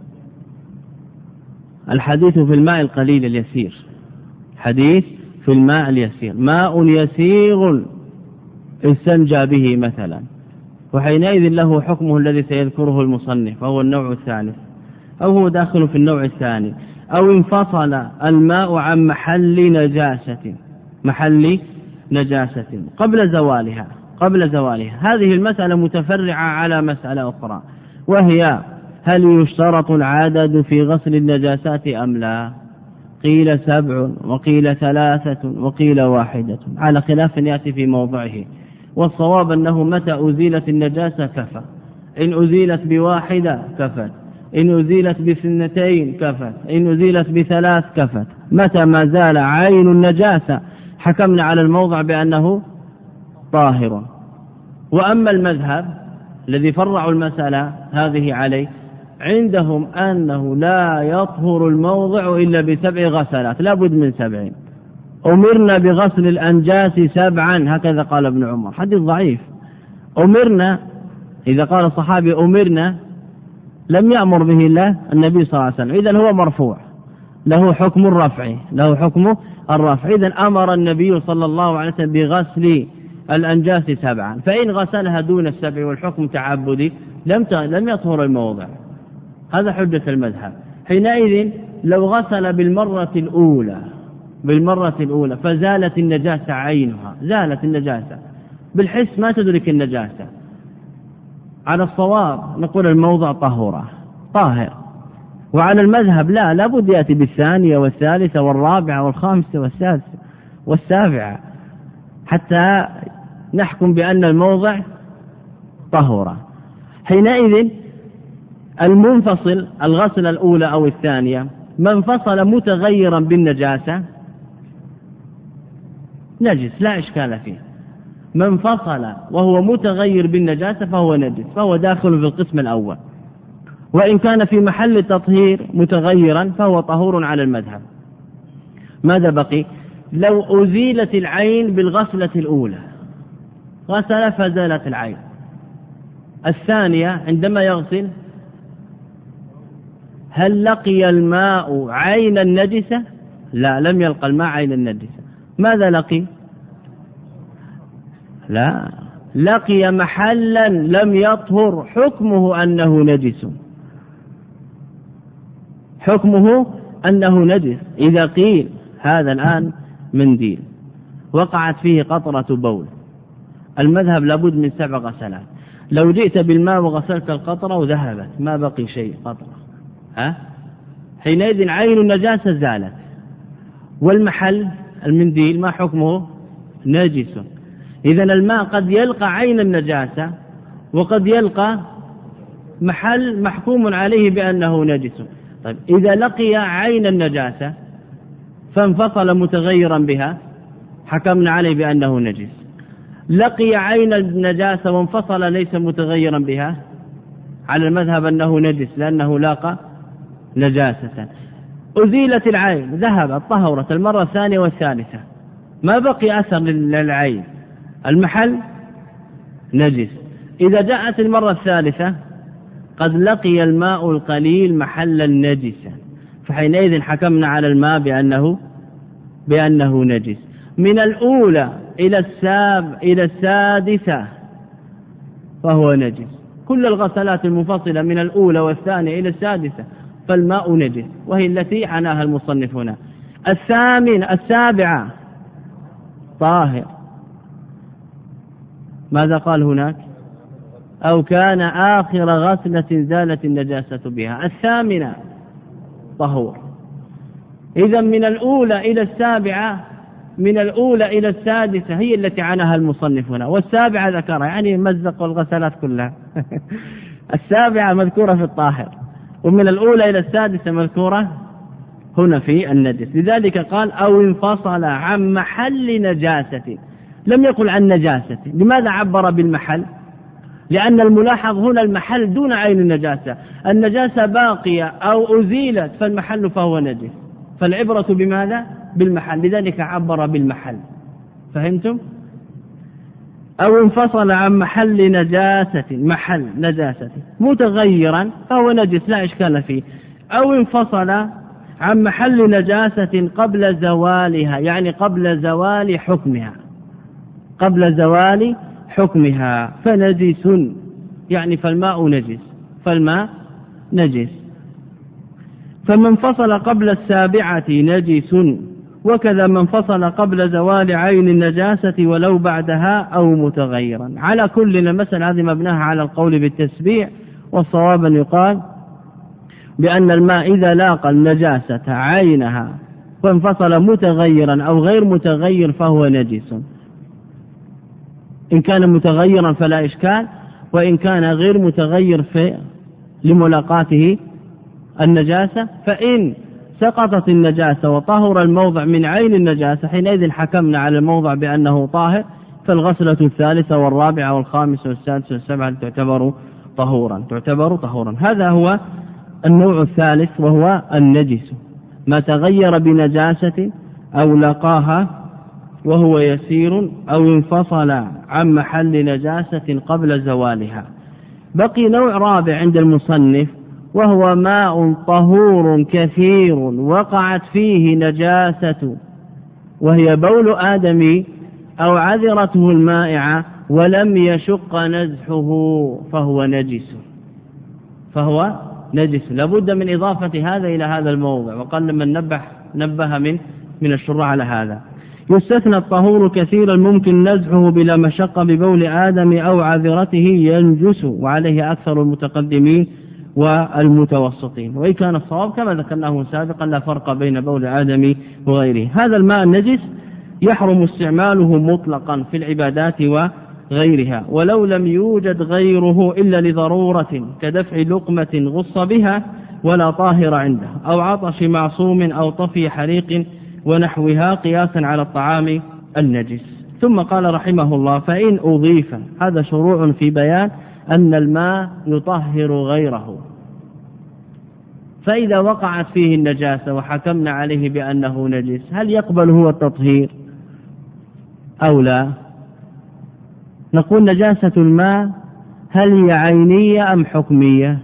الحديث في الماء القليل اليسير، حديث في الماء اليسير، ماء يسير استنجى به مثلا، وحينئذ له حكمه الذي سيذكره المصنف، فهو النوع الثالث أو هو داخل في النوع الثاني. أو انفصل الماء عن محل نجاسة، محل نجاسة قبل زوالها قبل زوالها. هذه المسألة متفرعة على مسألة أخرى، وهي هل يشترط العدد في غسل النجاسات أم لا؟ قيل سبع وقيل ثلاثة وقيل واحدة، على خلاف يأتي في موضعه. والصواب أنه متى أزيلت النجاسة كفى، إن أزيلت بواحدة كفت، إن أزيلت بسنتين كفت، إن أزيلت بثلاث كفت. متى ما زال عين النجاسة حكمنا على الموضع بأنه طاهر. وأما المذهب الذي فرعوا المسألة هذه عليه، عندهم أنه لا يطهر الموضع إلا بسبع غسلات، لا بد من سبع. أمرنا بغسل الأنجاس سبعا، هكذا قال ابن عمر، حديث ضعيف. أمرنا، إذا قال الصحابي أمرنا لم يأمر به الله النبي صلى الله عليه وسلم، إذن هو مرفوع، له حكم الرفع، له حكم الرفع. إذن أمر النبي صلى الله عليه وسلم بغسل الأنجاس سبعا، فإن غسلها دون السبع والحكم تعبدي لم لم يطهر الموضع. هذا حجة المذهب. حينئذ لو غسل بالمرة الأولى بالمرة الأولى فزالت النجاسة عينها، زالت النجاسة بالحس، ما تدرك النجاسة، على الصواب نقول الموضع طهورة طاهر. وعلى المذهب لا، لابد يأتي بالثانية والثالثة والرابعة والخامسة والسادسة والسابعة حتى نحكم بأن الموضع طهورة. حينئذ المنفصل الغسل الأولى أو الثانية، من انفصل متغيرا بالنجاسة نجس لا إشكال فيه. من انفصل وهو متغير بالنجاسة فهو نجس، فهو داخل في القسم الأول. وإن كان في محل تطهير متغيرا فهو طهور على المذهب. ماذا بقي؟ لو أزيلت العين بالغسلة الأولى، غسل فزالت العين، الثانية عندما يغسل هل لقي الماء عين النجسة؟ لا، لم يلقى الماء عين النجسة. ماذا لقي؟ لا، لقي محلا لم يطهر، حكمه أنه نجس، حكمه أنه نجس. إذا قيل هذا الآن منديل وقعت فيه قطرة بول، المذهب لابد من سبع غسلات. لو جئت بالماء وغسلت القطرة وذهبت ما بقي شيء قطرة، ها؟ حينئذ عين النجاسة زالت، والمحل المنديل ما حكمه؟ نجس. إذن الماء قد يلقى عين النجاسة وقد يلقى محل محكوم عليه بأنه نجس. طيب إذا لقي عين النجاسة فانفصل متغيرا بها حكمنا عليه بأنه نجس. لقي عين النجاسة وانفصل ليس متغيرا بها، على المذهب أنه نجس لأنه لاقى نجاسة. أزيلت العين، ذهبت طهرت المرة الثانية والثالثة، ما بقي أثر للعين، المحل نجس. إذا جاءت المرة الثالثة قد لقي الماء القليل محلا نجسا، فحينئذ حكمنا على الماء بأنه بأنه نجس. من الأولى إلى الساب إلى السادسة فهو نجس. كل الغسلات المفصلة من الأولى والثانية إلى السادسة فالماء نجس، وهي التي عناها المصنف هنا. الثامن السابعة طاهر. ماذا قال هناك؟ أو كان آخر غسلة زالت النجاسة بها. الثامنة طهور. إذن من الأولى إلى السابعة، من الأولى إلى السادسة هي التي عناها المصنف هنا، والسابعة ذكرها يعني مزق الغسلات كلها. السابعة مذكورة في الطاهر، ومن الأولى إلى السادسة مذكورة هنا في النجس. لذلك قال أو انفصل عن محل نجاسة، لم يقل عن نجاسة. لماذا عبر بالمحل؟ لأن الملاحظ هنا المحل دون عين النجاسة، النجاسة باقية أو أزيلت فالمحل فهو نجس، فالعبرة بماذا؟ بالمحل، لذلك عبر بالمحل. فهمتم؟ أو انفصل عن محل نجاسة، محل نجاسة متغيرا فهو نجس لا إشكال فيه. أو انفصل عن محل نجاسة قبل زوالها، يعني قبل زوال حكمها، قبل زوال حكمها فنجس، يعني فالماء نجس، فالماء نجس. فمن انفصل قبل السابعة نجس، وكذا من انفصل قبل زوال عين النجاسة ولو بعدها أو متغيرا. على كل المسألة هذه مبناها على القول بالتسبيع، والصواب أن يقال بأن الماء إذا لاقى النجاسة عينها وانفصل متغيرا أو غير متغير فهو نجس. إن كان متغيرا فلا إشكال، وإن كان غير متغير في لملاقاته النجاسة، فإن سقطت النجاسة وطهر الموضع من عين النجاسة حينئذ حكمنا على الموضع بأنه طاهر، فالغسلة الثالثة والرابعة والخامسة والسادسة والسابعة تعتبر طهورا، تعتبر طهورا. هذا هو النوع الثالث، وهو النجس، ما تغير بنجاسة أو لقاها وهو يسير أو انفصل عن محل نجاسة قبل زوالها. بقي نوع رابع عند المصنف، وهو ماء طهور كثير وقعت فيه نجاسة، وهي بول آدم أو عذرته المائعة ولم يشق نزحه فهو نجس، فهو نجس. لابد من إضافة هذا إلى هذا الموضع، وقال لمن نبه نبه من من الشراح على هذا. يستثنى الطهور كثيرا ممكن نزحه بلا مشقة ببول آدم أو عذرته ينجس، وعليه أكثر المتقدمين والمتوسطين، وإن كان الصواب كما ذكرناه سابقا لا فرق بين بول آدم وغيره. هذا الماء النجس يحرم استعماله مطلقا في العبادات وغيرها، ولو لم يوجد غيره إلا لضرورة كدفع لقمة غص بها ولا طاهر عنده، أو عطش معصوم أو طفي حريق ونحوها، قياسا على الطعام النجس. ثم قال رحمه الله فإن أضيف، هذا شروع في بيان أن الماء يطهر غيره. فإذا وقعت فيه النجاسة وحكمنا عليه بأنه نجس، هل يقبل هو التطهير أو لا؟ نقول نجاسة الماء هل هي عينية أم حكمية؟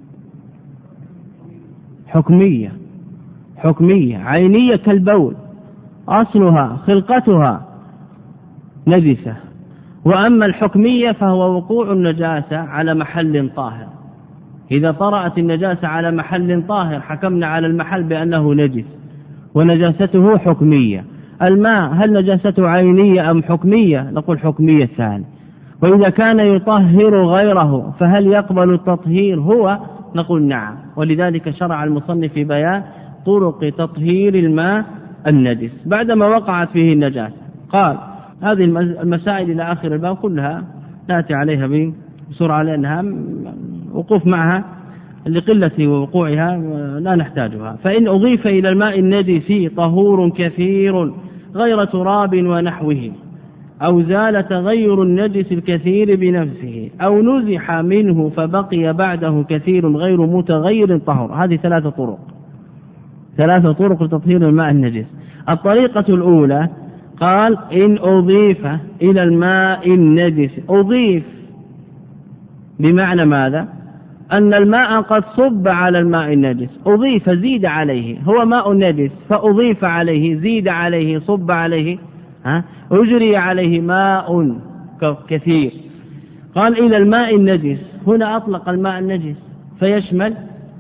حكمية، حكمية. عينية كالبول أصلها خلقتها نجسة، وأما الحكمية فهو وقوع النجاسة على محل طاهر. إذا طرأت النجاسة على محل طاهر حكمنا على المحل بأنه نجس ونجاسته حكمية. الماء هل نجاسته عينية أم حكمية؟ نقول حكمية ثاني. وإذا كان يطهر غيره فهل يقبل التطهير هو؟ نقول نعم. ولذلك شرع المصنف في بيان طرق تطهير الماء النجس بعدما وقعت فيه النجاسة. قال هذه المسائل إلى آخر الباب كلها نأتي عليها بسرعة لأنها وقوف معها لقلة وقوعها لا نحتاجها. فإن أضيف إلى الماء النجس طهور كثير غير تراب ونحوه، أو زال تغير النجس الكثير بنفسه، أو نزح منه فبقي بعده كثير غير متغير طهر. هذه ثلاثة طرق، ثلاثة طرق لتطهير الماء النجس. الطريقة الأولى قال إن أضيف إلى الماء النجس. أضيف بمعنى ماذا؟ أن الماء قد صب على الماء النجس، أضيف زيد عليه، هو ماء نجس فأضيف عليه، زيد عليه، صب عليه، ها؟ أجري عليه ماء كثير. قال إلى الماء النجس، هنا أطلق الماء النجس فيشمل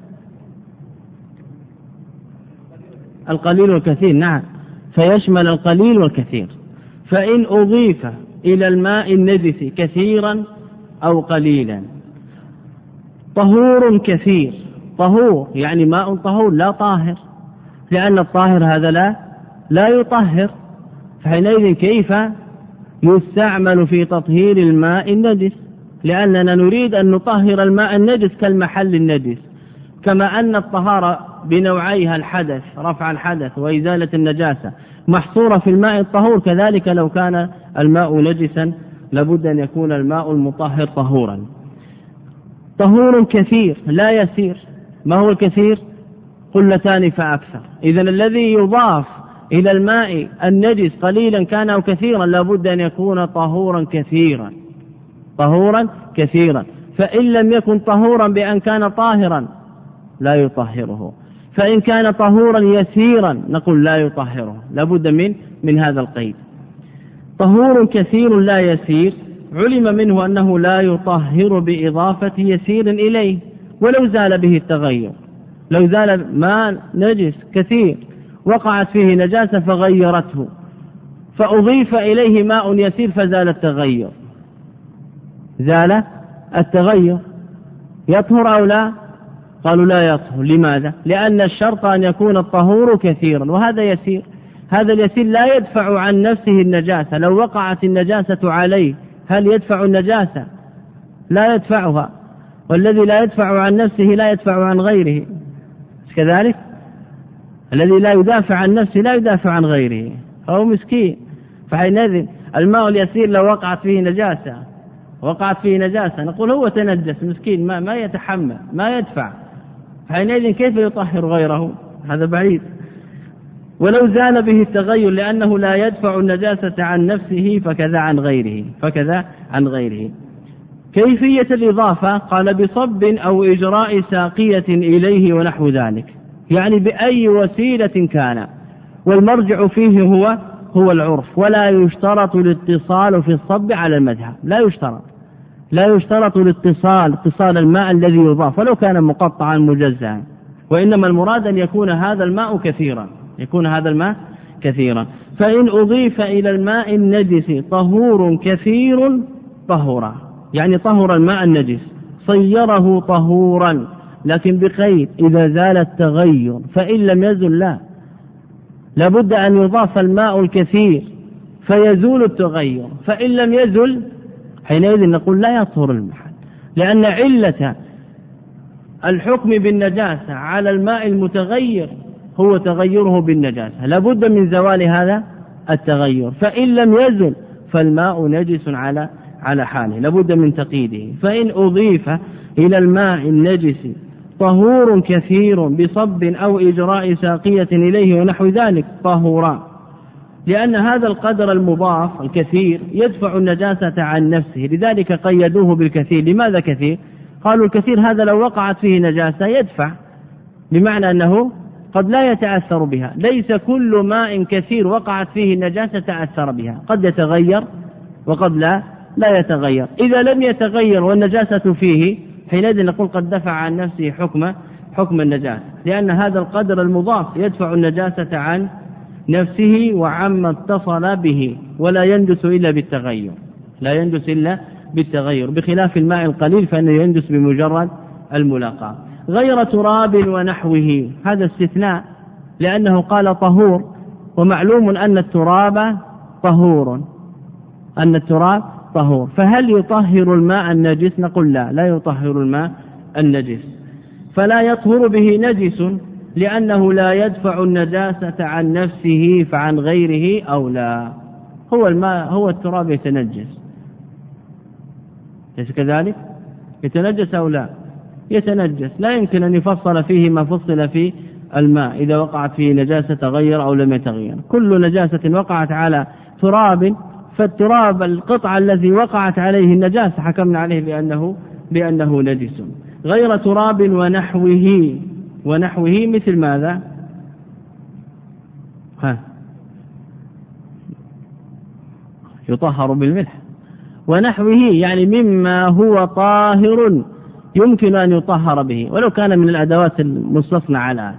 القليل والكثير، نعم، فيشمل القليل والكثير. فإن أضيف إلى الماء النجس كثيرا أو قليلا، طهور كثير، طهور يعني ماء طهور لا طاهر، لأن الطاهر هذا لا لا يطهر، فحينئذ كيف يستعمل في تطهير الماء النجس؟ لأننا نريد أن نطهر الماء النجس كالمحل النجس، كما أن الطهارة بنوعيها الحدث رفع الحدث وإزالة النجاسة محصورة في الماء الطهور، كذلك لو كان الماء نجسا لابد أن يكون الماء المطهر طهورا. طهور كثير لا يسير. ما هو الكثير؟ قلتان فأكثر. إذن الذي يضاف إلى الماء النجس قليلا كان أو كثيرا لابد أن يكون طهورا كثيرا، طهورا كثيرا. فإن لم يكن طهورا بأن كان طاهرا لا يطهره، فإن كان طهورا يسيرا نقول لا يطهره، لابد من من هذا القيد. طهور كثير لا يسير علم منه أنه لا يطهر بإضافة يسير إليه ولو زال به التغير. لو زال ماء نجس كثير وقعت فيه نجاسة فغيرته فأضيف إليه ماء يسير فزال التغير، زال التغير، يطهر أو لا؟ قالوا لا يطهر. لماذا؟ لأن الشرط أن يكون الطهور كثيرا وهذا يسير. هذا اليسير لا يدفع عن نفسه النجاسة. لو وقعت النجاسة عليه هل يدفع النجاسة؟ لا يدفعها، والذي لا يدفع عن نفسه لا يدفع عن غيره كذلك. الذي لا يدافع عن نفسه لا يدافع عن غيره، فهو مسكين. فحينئذ الماء اليسير لو وقعت فيه نجاسة وقعت فيه نجاسة نقول هو تنجس مسكين، ما, ما يتحمل ما يدفع، حينئذ كيف يطهر غيره؟ هذا بعيد. ولو زال به التغير لأنه لا يدفع النجاسة عن نفسه فكذا عن غيره، فكذا عن غيره. كيفية الإضافة؟ قال بصب أو إجراء ساقية إليه ونحو ذلك، يعني بأي وسيلة كان، والمرجع فيه هو هو العرف. ولا يشترط الاتصال في الصب على المذهب، لا يشترط لا يشترط الاتصال اتصال الماء الذي يضاف ولو كان مقطعا مجزعا، وإنما المراد أن يكون هذا الماء كثيرا، يكون هذا الماء كثيرا. فإن أضيف إلى الماء النجس طهور كثير طهورا، يعني طهر الماء النجس صيره طهورا، لكن بقيد إذا زال التغير. فإن لم يزل لا، لابد أن يضاف الماء الكثير فيزول التغير. فإن لم يزل حينئذ نقول لا يطهر المحل، لأن علة الحكم بالنجاسة على الماء المتغير هو تغيره بالنجاسة، لابد من زوال هذا التغير. فإن لم يزل فالماء نجس على على حاله، لابد من تقييده. فإن أضيف إلى الماء النجس طهور كثير بصب أو إجراء ساقية إليه ونحو ذلك طهورا، لأن هذا القدر المضاف الكثير يدفع النجاسة عن نفسه، لذلك قيدوه بالكثير. لماذا كثير؟ قالوا الكثير هذا لو وقعت فيه نجاسة يدفع، بمعنى أنه قد لا يتأثر بها. ليس كل ماء كثير وقعت فيه النجاسة تأثر بها، قد يتغير وقد لا لا يتغير. إذا لم يتغير والنجاسة فيه حينئذ نقول قد دفع عن نفسه حكم حكم النجاسة، لأن هذا القدر المضاف يدفع النجاسة عن نفسه وعما اتصل به، ولا يندس إلا بالتغير، لا يندس إلا بالتغير، بخلاف الماء القليل فإنه يندس بمجرد الملاقاة. غير تراب ونحوه، هذا استثناء لأنه قال طهور، ومعلوم أن التراب طهور، أن التراب طهور. فهل يطهر الماء النجس؟ نقول لا، لا يطهر الماء النجس، فلا يطهر به نجس لأنه لا يدفع النجاسة عن نفسه فعن غيره أو لا. هو الماء هو التراب يتنجس، ليس كذلك؟ يتنجس أو لا؟ يتنجس، لا يمكن أن يفصل فيه ما فصل في الماء إذا وقعت فيه نجاسة تغير أو لم يتغير. كل نجاسة وقعت على تراب فالتراب القطع الذي وقعت عليه النجاسة حكمنا عليه بأنه, بأنه نجس. غير تراب ونحوه، ونحوه مثل ماذا؟ ها يطهر بالملح. ونحوه يعني مما هو طاهر يمكن أن يطهر به ولو كان من الأدوات المستصنعة على.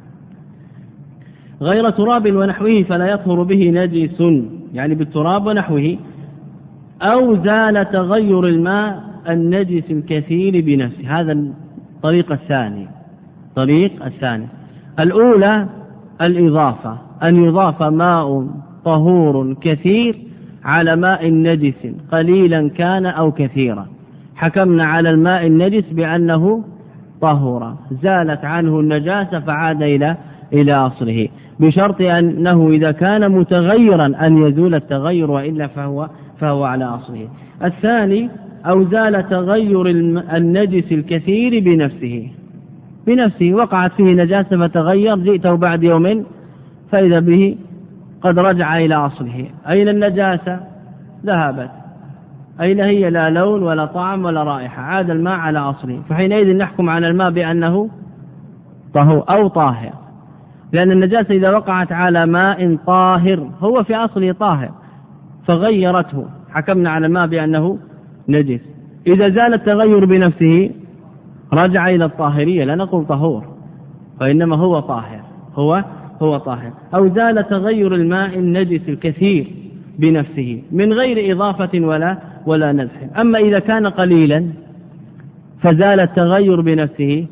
غير تراب ونحوه فلا يطهر به نجس، يعني بالتراب ونحوه، أو زال تغير الماء النجس الكثير بنفسه. هذا الطريق الثاني. طريق الثاني الأولى الإضافة، أن يضاف ماء طهور كثير على ماء نجس قليلا كان أو كثيرا. حكمنا على الماء النجس بأنه طهر، زالت عنه النجاسة فعاد إلى إلى أصله، بشرط أنه إذا كان متغيرا أن يزول التغير، وإلا فهو فهو على أصله. الثاني أو زال تغير النجس الكثير بنفسه بنفسه وقعت فيه نجاسة فتغير، جئته بعد يوم فإذا به قد رجع إلى أصله. أين النجاسة؟ ذهبت. أين هي؟ لا لون ولا طعم ولا رائحة، عاد الماء على أصله، فحينئذ نحكم على الماء بأنه طهور أو طاهر، لأن النجاسة إذا وقعت على ماء طاهر هو في أصله طاهر فغيرته، حكمنا على الماء بأنه نجس. إذا زال التغير بنفسه رجع إلى الطاهرية، لا نقول طهور، وإنما هو طاهر، هو هو طاهر. أو زال تغير الماء النجس الكثير بنفسه من غير إضافة ولا ولا نزح. أما إذا كان قليلا فزال التغير بنفسه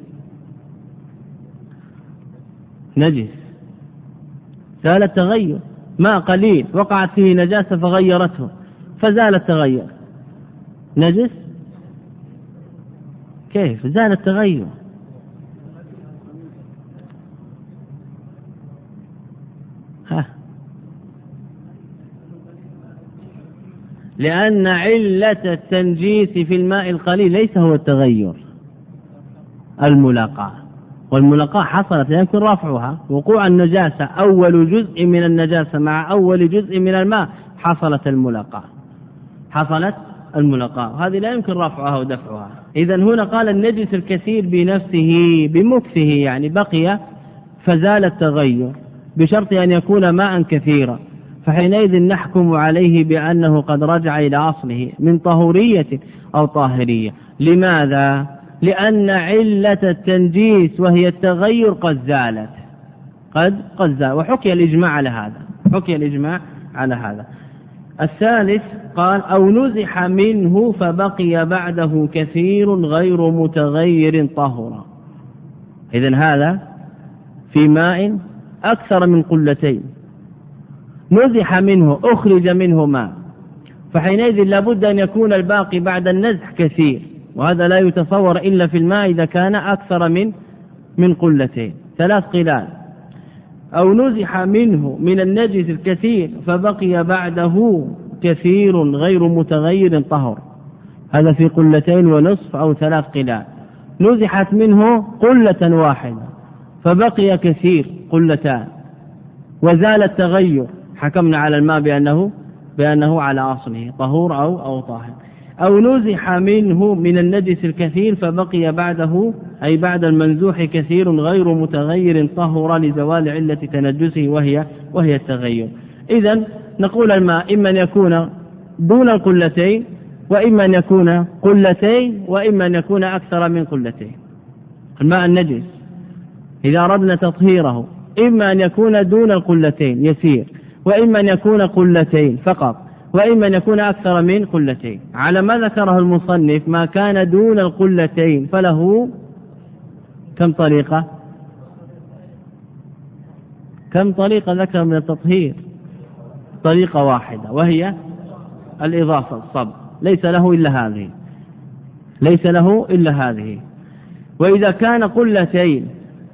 نجس، زال التغير، ماء قليل وقعت فيه نجاسة فغيرته فزال التغير، نجس؟ كيف زال التغير؟ ها، لأن علة التنجيس في الماء القليل ليس هو التغير، الملاقاة، والملاقاة حصلت يمكن رفعها، وقوع النجاسة أول جزء من النجاسة مع أول جزء من الماء حصلت الملاقاة، حصلت الملاقاة، هذه لا يمكن رفعها ودفعها. إذن هنا قال النجس الكثير بنفسه بمكثه، يعني بقي فزال التغير بشرط أن يكون ماء كثيرا، فحينئذ نحكم عليه بأنه قد رجع إلى أصله من طهورية أو طاهرية. لماذا؟ لأن علة التنجيس وهي التغير قد زالت، قد قد زال، وحكي الإجماع على هذا، حكي الإجماع على هذا. الثالث قال أو نزح منه فبقي بعده كثير غير متغير طهرا. إذن هذا في ماء أكثر من قلتين، نزح منه، أخرج منه ماء، فحينئذ لابد أن يكون الباقي بعد النزح كثير، وهذا لا يتصور إلا في الماء إذا كان أكثر من من قلتين، ثلاث قلال. أو نزح منه من النجس الكثير فبقي بعده كثير غير متغير طهر، هذا في قلتين ونصف أو ثلاث قلال. نزحت منه قلة واحدة فبقي كثير قلتان وزال التغير، حكمنا على الماء بأنه بأنه على أصله طهور أو أو طاهر. أو نزح منه من النجس الكثير فبقي بعده أي بعد المنزوح كثير غير متغير طهر لزوال علة تنجسه وهي وهي التغير. إذن نقول الماء إما أن يكون دون القلتين، وإما أن يكون قلتين، وإما أن يكون أكثر من قلتين. الماء النجس إذا أردنا تطهيره إما أن يكون دون القلتين يسير، وإما أن يكون قلتين فقط، وإما أن يكون أكثر من قلتين. على ما ذكره المصنف ما كان دون القلتين فله كم طريقة؟ كم طريقة ذكر من التطهير؟ طريقة واحدة، وهي الإضافة، الصب، ليس له إلا هذه، ليس له إلا هذه. وإذا كان قلتين،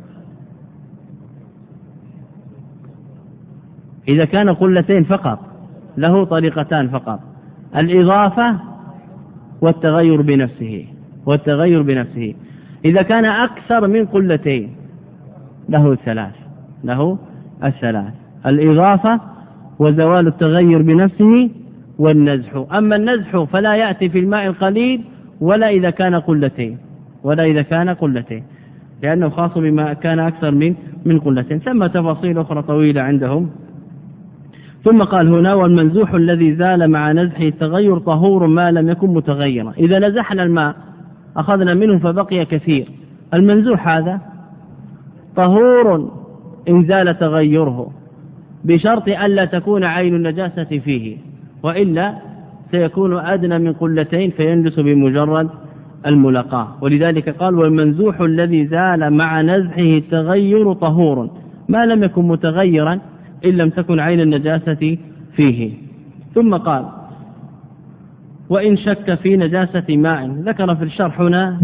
إذا كان قلتين فقط له طريقتان فقط، الإضافة والتغير بنفسه، والتغير بنفسه. إذا كان أكثر من قلتين له الثلاث، له الثلاث، الإضافة وزوال التغير بنفسه والنزح. أما النزح فلا يأتي في الماء القليل ولا إذا كان قلتين، ولا إذا كان قلتين، لأنه خاص بما كان أكثر من من قلتين. ثم تفاصيل أخرى طويلة عندهم. ثم قال هنا والمنزوح الذي زال مع نزحه التغير طهور ما لم يكن متغيرا. إذا نزحنا الماء أخذنا منه فبقي كثير، المنزوح هذا طهور إن زال تغيره، بشرط ألا تكون عين النجاسة فيه، وإلا سيكون أدنى من قلتين فينجس بمجرد الملاقاة. ولذلك قال والمنزوح الذي زال مع نزحه التغير طهور ما لم يكن متغيرا إن لم تكن عين النجاسة فيه. ثم قال وإن شك في نجاسة ماء، ذكر في الشرح هنا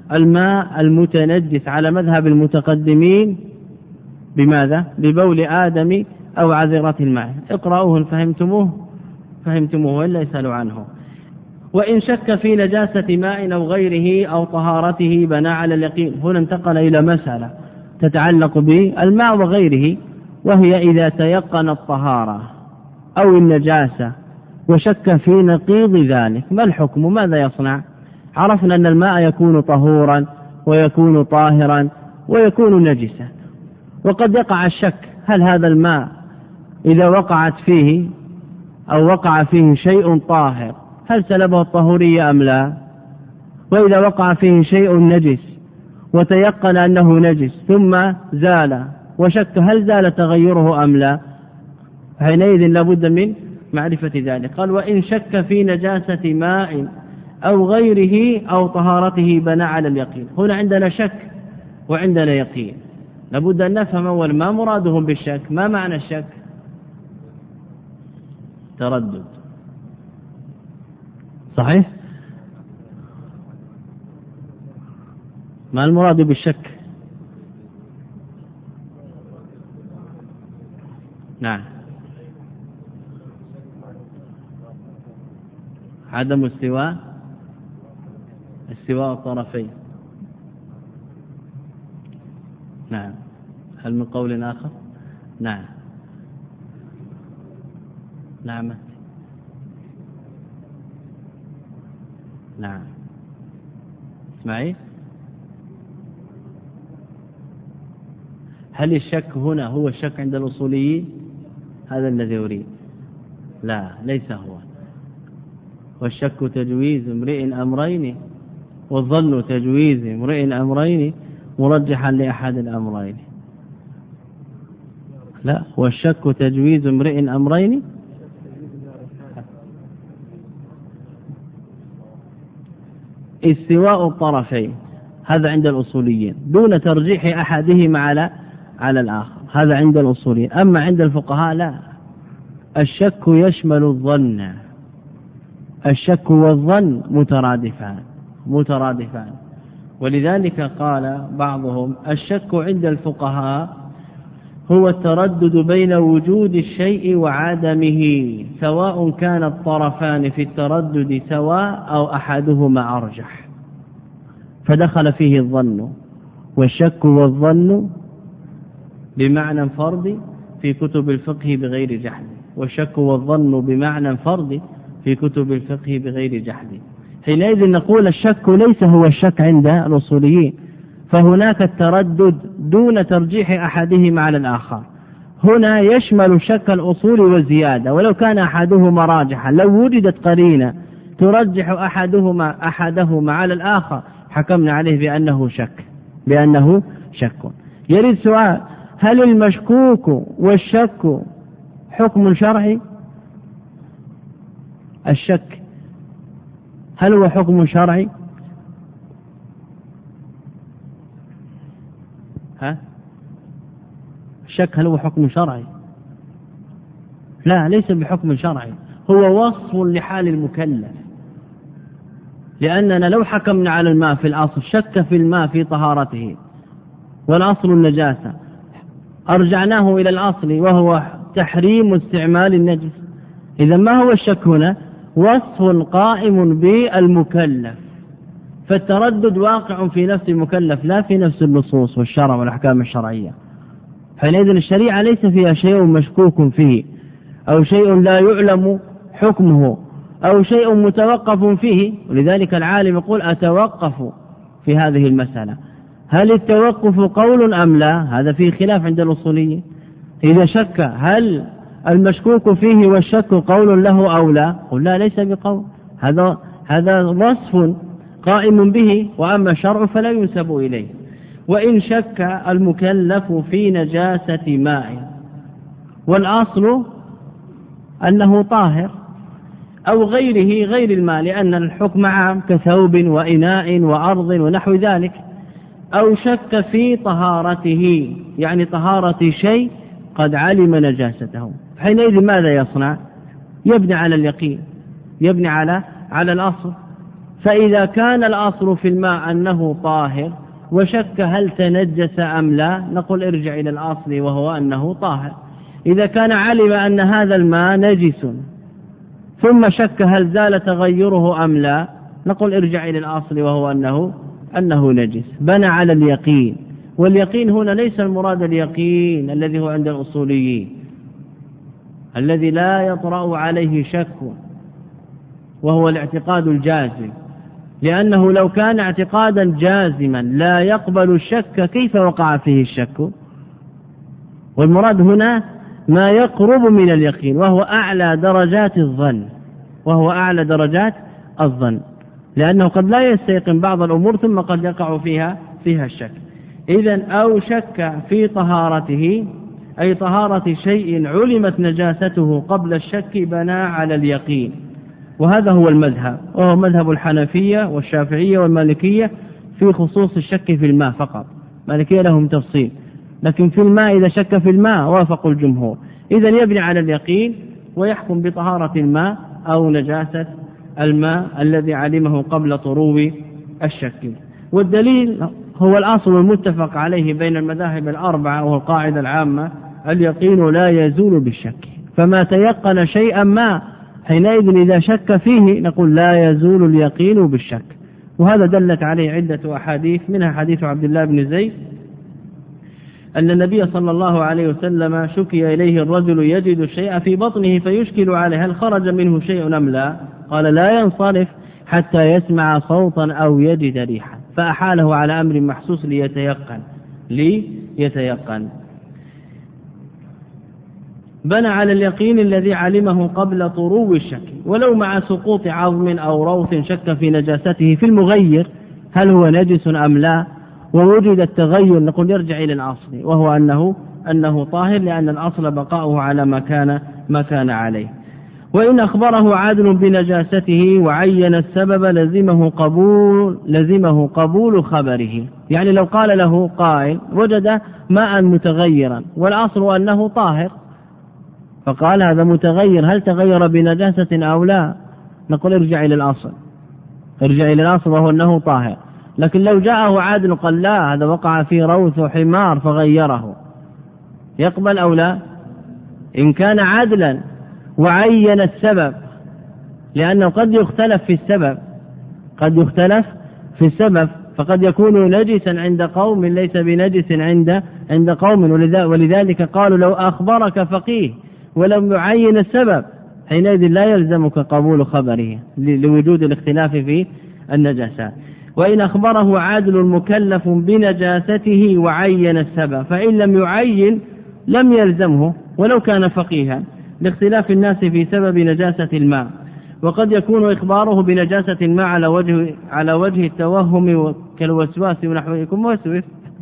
الماء المتنجس على مذهب المتقدمين بماذا؟ ببول آدم أو عذرة الماء. اقرأوه فهمتموه فهمتموه وإلا يسألوا عنه. وإن شك في نجاسة ماء أو غيره أو طهارته بنى على اليقين. هنا انتقل إلى مسألة تتعلق بالماء وغيره، وهي إذا تيقن الطهارة أو النجاسة وشك في نقيض ذلك ما الحكم؟ ماذا يصنع؟ عرفنا أن الماء يكون طهورا ويكون طاهرا ويكون نجسا، وقد يقع الشك هل هذا الماء إذا وقعت فيه أو وقع فيه شيء طاهر هل سلبه الطهورية أم لا؟ وإذا وقع فيه شيء نجس وتيقن أنه نجس ثم زال وشك هل زال تغيره أم لا؟ حينئذ لابد من معرفة ذلك. قال وإن شك في نجاسة ماء أو غيره أو طهارته بنى على اليقين. هنا عندنا شك وعندنا يقين، لابد أن نفهم أول ما مرادهم بالشك. ما معنى الشك؟ تردد، صحيح؟ ما المراد بالشك؟ نعم، عدم استواء استواء الطرفين. نعم. هل من قول آخر؟ نعم نعم نعم اسمعي. هل الشك هنا هو الشك عند الأصوليين؟ هذا الذي أريد. لا، ليس هو. والشك تجويز امرئ أمرين والظن تجويز امرئ أمرين مرجحا لأحد الأمرين. لا، والشك تجويز امرئ أمرين استواء الطرفين، هذا عند الأصوليين دون ترجيح أحدهما على على الآخر، هذا عند الأصوليين. أما عند الفقهاء لا، الشك يشمل الظن، الشك والظن مترادفان مترادفان ولذلك قال بعضهم الشك عند الفقهاء هو التردد بين وجود الشيء وعدمه، سواء كان الطرفان في التردد سواء أو أحدهما أرجح، فدخل فيه الظن. والشك والظن بمعنى فرد في كتب الفقه بغير جحد، والشك والظن بمعنى فرد في كتب الفقه بغير جحد. حينئذ نقول الشك ليس هو الشك عند الأصوليين، فهناك التردد دون ترجيح أحدهما على الآخر. هنا يشمل شك الأصول والزيادة، ولو كان أحدهما راجحا لو وجدت قرينة ترجح أحدهما أحدهما على الآخر حكمنا عليه بأنه شك بأنه شك. يريد سؤال: هل المشكوك والشك حكم شرعي؟ الشك هل هو حكم شرعي؟ ها؟ الشك هل هو حكم شرعي؟ لا، ليس بحكم شرعي، هو وصف لحال المكلف. لأننا لو حكمنا على الماء في الأصل شك في الماء في طهارته والأصل النجاسة، أرجعناه إلى الأصل وهو تحريم استعمال النجس. إذا ما هو الشك هنا؟ وصف قائم بالمكلف، فالتردد واقع في نفس المكلف لا في نفس النصوص والشرع والأحكام الشرعية. حينئذ الشريعة ليس فيها شيء مشكوك فيه أو شيء لا يعلم حكمه أو شيء متوقف فيه. ولذلك العالم يقول: أتوقف في هذه المسألة، هل التوقف قول أم لا؟ هذا فيه خلاف عند الأصوليين. إذا شك هل المشكوك فيه والشك قول له أو لا؟ قل لا، ليس بقول، هذا هذا وصف قائم به، وأما الشرع فلا ينسب إليه. وإن شك المكلف في نجاسة ماء والأصل أنه طاهر أو غيره غير الماء، لأن الحكم عام كثوب وإناء وأرض ونحو ذلك، أو شك في طهارته يعني طهارة شيء قد علم نجاسته، حينئذ ماذا يصنع؟ يبني على اليقين، يبني على على الأصل. فإذا كان الأصل في الماء أنه طاهر وشك هل تنجس أم لا نقول ارجع إلى الأصل وهو أنه طاهر. إذا كان علم أن هذا الماء نجس ثم شك هل زال تغيره أم لا نقول ارجع إلى الأصل وهو أنه, أنه نجس. بنى على اليقين، واليقين هنا ليس المراد اليقين الذي هو عند الأصوليين الذي لا يطرأ عليه شك وهو الاعتقاد الجازم، لأنه لو كان اعتقادا جازما لا يقبل الشك كيف وقع فيه الشك؟ والمراد هنا ما يقرب من اليقين وهو أعلى درجات الظن، وهو أعلى درجات الظن، لأنه قد لا يستيقن بعض الأمور ثم قد يقع فيها فيها الشك. إذن أو شك في طهارته أي طهارة شيء علمت نجاسته قبل الشك بنى على اليقين، وهذا هو المذهب، وهو مذهب الحنفية والشافعية والمالكية في خصوص الشك في الماء فقط. مالكية لهم تفصيل، لكن في الماء إذا شك في الماء وافقوا الجمهور. إذن يبني على اليقين ويحكم بطهارة الماء أو نجاسة الماء الذي علمه قبل طرو الشك. والدليل هو الأصل المتفق عليه بين المذاهب الأربعة وهو القاعدة العامة اليقين لا يزول بالشك، فما تيقن شيئا ما حينئذ إذا شك فيه نقول لا يزول اليقين بالشك. وهذا دلت عليه عدة أحاديث، منها حديث عبد الله بن زيد أن النبي صلى الله عليه وسلم شكي إليه الرجل يجد الشيء في بطنه فيشكل عليه هل خرج منه شيء أم لا، قال لا ينصرف حتى يسمع صوتا أو يجد ريحا، فأحاله على أمر محسوس ليتيقن ليتيقن بنى على اليقين الذي علمه قبل طرو الشك، ولو مع سقوط عظم أو روث شك في نجاسته في المغير هل هو نجس أم لا، ووجد التغير نقول يرجع إلى الأصل وهو أنه, أنه طاهر، لأن الأصل بقاؤه على ما كان, ما كان عليه. وإن أخبره عادل بنجاسته وعين السبب لزمه قبول, لزمه قبول خبره. يعني لو قال له قائل وجد ماء متغيرا والأصل أنه طاهر، فقال هذا متغير هل تغير بنجاسة أو لا، نقول ارجع إلى الأصل ارجع إلى الأصل وهو أنه طاهر. لكن لو جاءه عادل وقال لا هذا وقع في روث حمار فغيره، يقبل أو لا؟ إن كان عادلا وعين السبب، لأنه قد يختلف في السبب قد يختلف في السبب فقد يكون نجسا عند قوم ليس بنجس عند عند قوم، ولذلك قالوا لو أخبرك فقيه ولم يعين السبب حينئذ لا يلزمك قبول خبره لوجود الاختلاف في النجاسات. وإن أخبره عادل مكلف بنجاسته وعين السبب، فإن لم يعين لم يلزمه ولو كان فقيها لاختلاف الناس في سبب نجاسة الماء. وقد يكون إخباره بنجاسة الماء على وجه على وجه التوهم كالوسواس ونحوه، يكون موسوس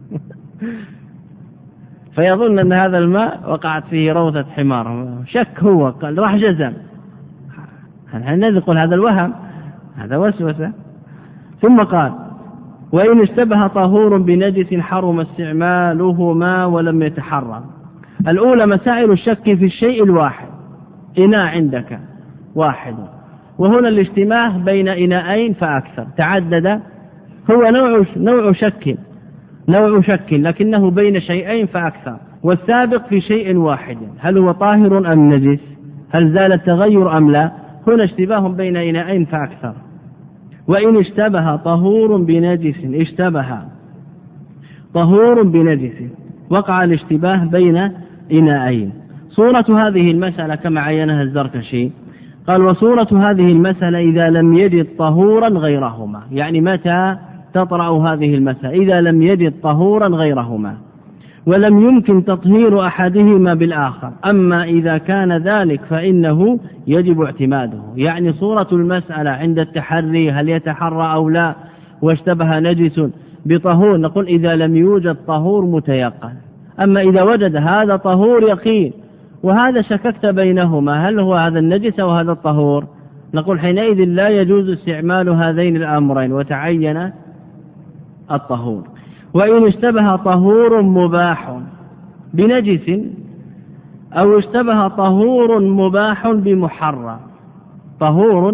فيظن أن هذا الماء وقعت فيه روثة حمار، شك هو قال راح جزم، نقول هذا الوهم هذا وسوسة. ثم قال وإن اشتبه طهور بنجس حرم استعمالهما ولم يتحرم. الأولى مسائل الشك في الشيء الواحد، إناء عندك واحد، وهنا الاشتباه بين إناءين فأكثر تعدد، هو نوع نوع شك نوع شك لكنه بين شيئين فأكثر، والسابق في شيء واحد هل هو طاهر أم نجس، هل زال التغير أم لا، هنا اشتباه بين إناءين فأكثر. وإن اشتبه طهور بنجس اشتبه طهور بنجس وقع الاشتباه بين إناءين. صورة هذه المسألة كما عينها الزركشي قال وصورة هذه المسألة إذا لم يجد طهورا غيرهما، يعني متى تطرأ هذه المسألة؟ إذا لم يجد طهورا غيرهما ولم يمكن تطهير أحدهما بالآخر، أما إذا كان ذلك فإنه يجب اعتماده. يعني صورة المسألة عند التحري هل يتحرى أو لا واشتبه نجس بطهور نقول إذا لم يوجد طهور متيقن، أما إذا وجد هذا طهور يقين وهذا شككت بينهما هل هو هذا النجس وهذا الطهور، نقول حينئذ لا يجوز استعمال هذين الأمرين وتعين الطهور. وإن اشتبه طهور مباح بنجس أو اشتبه طهور مباح بمحرم، طهور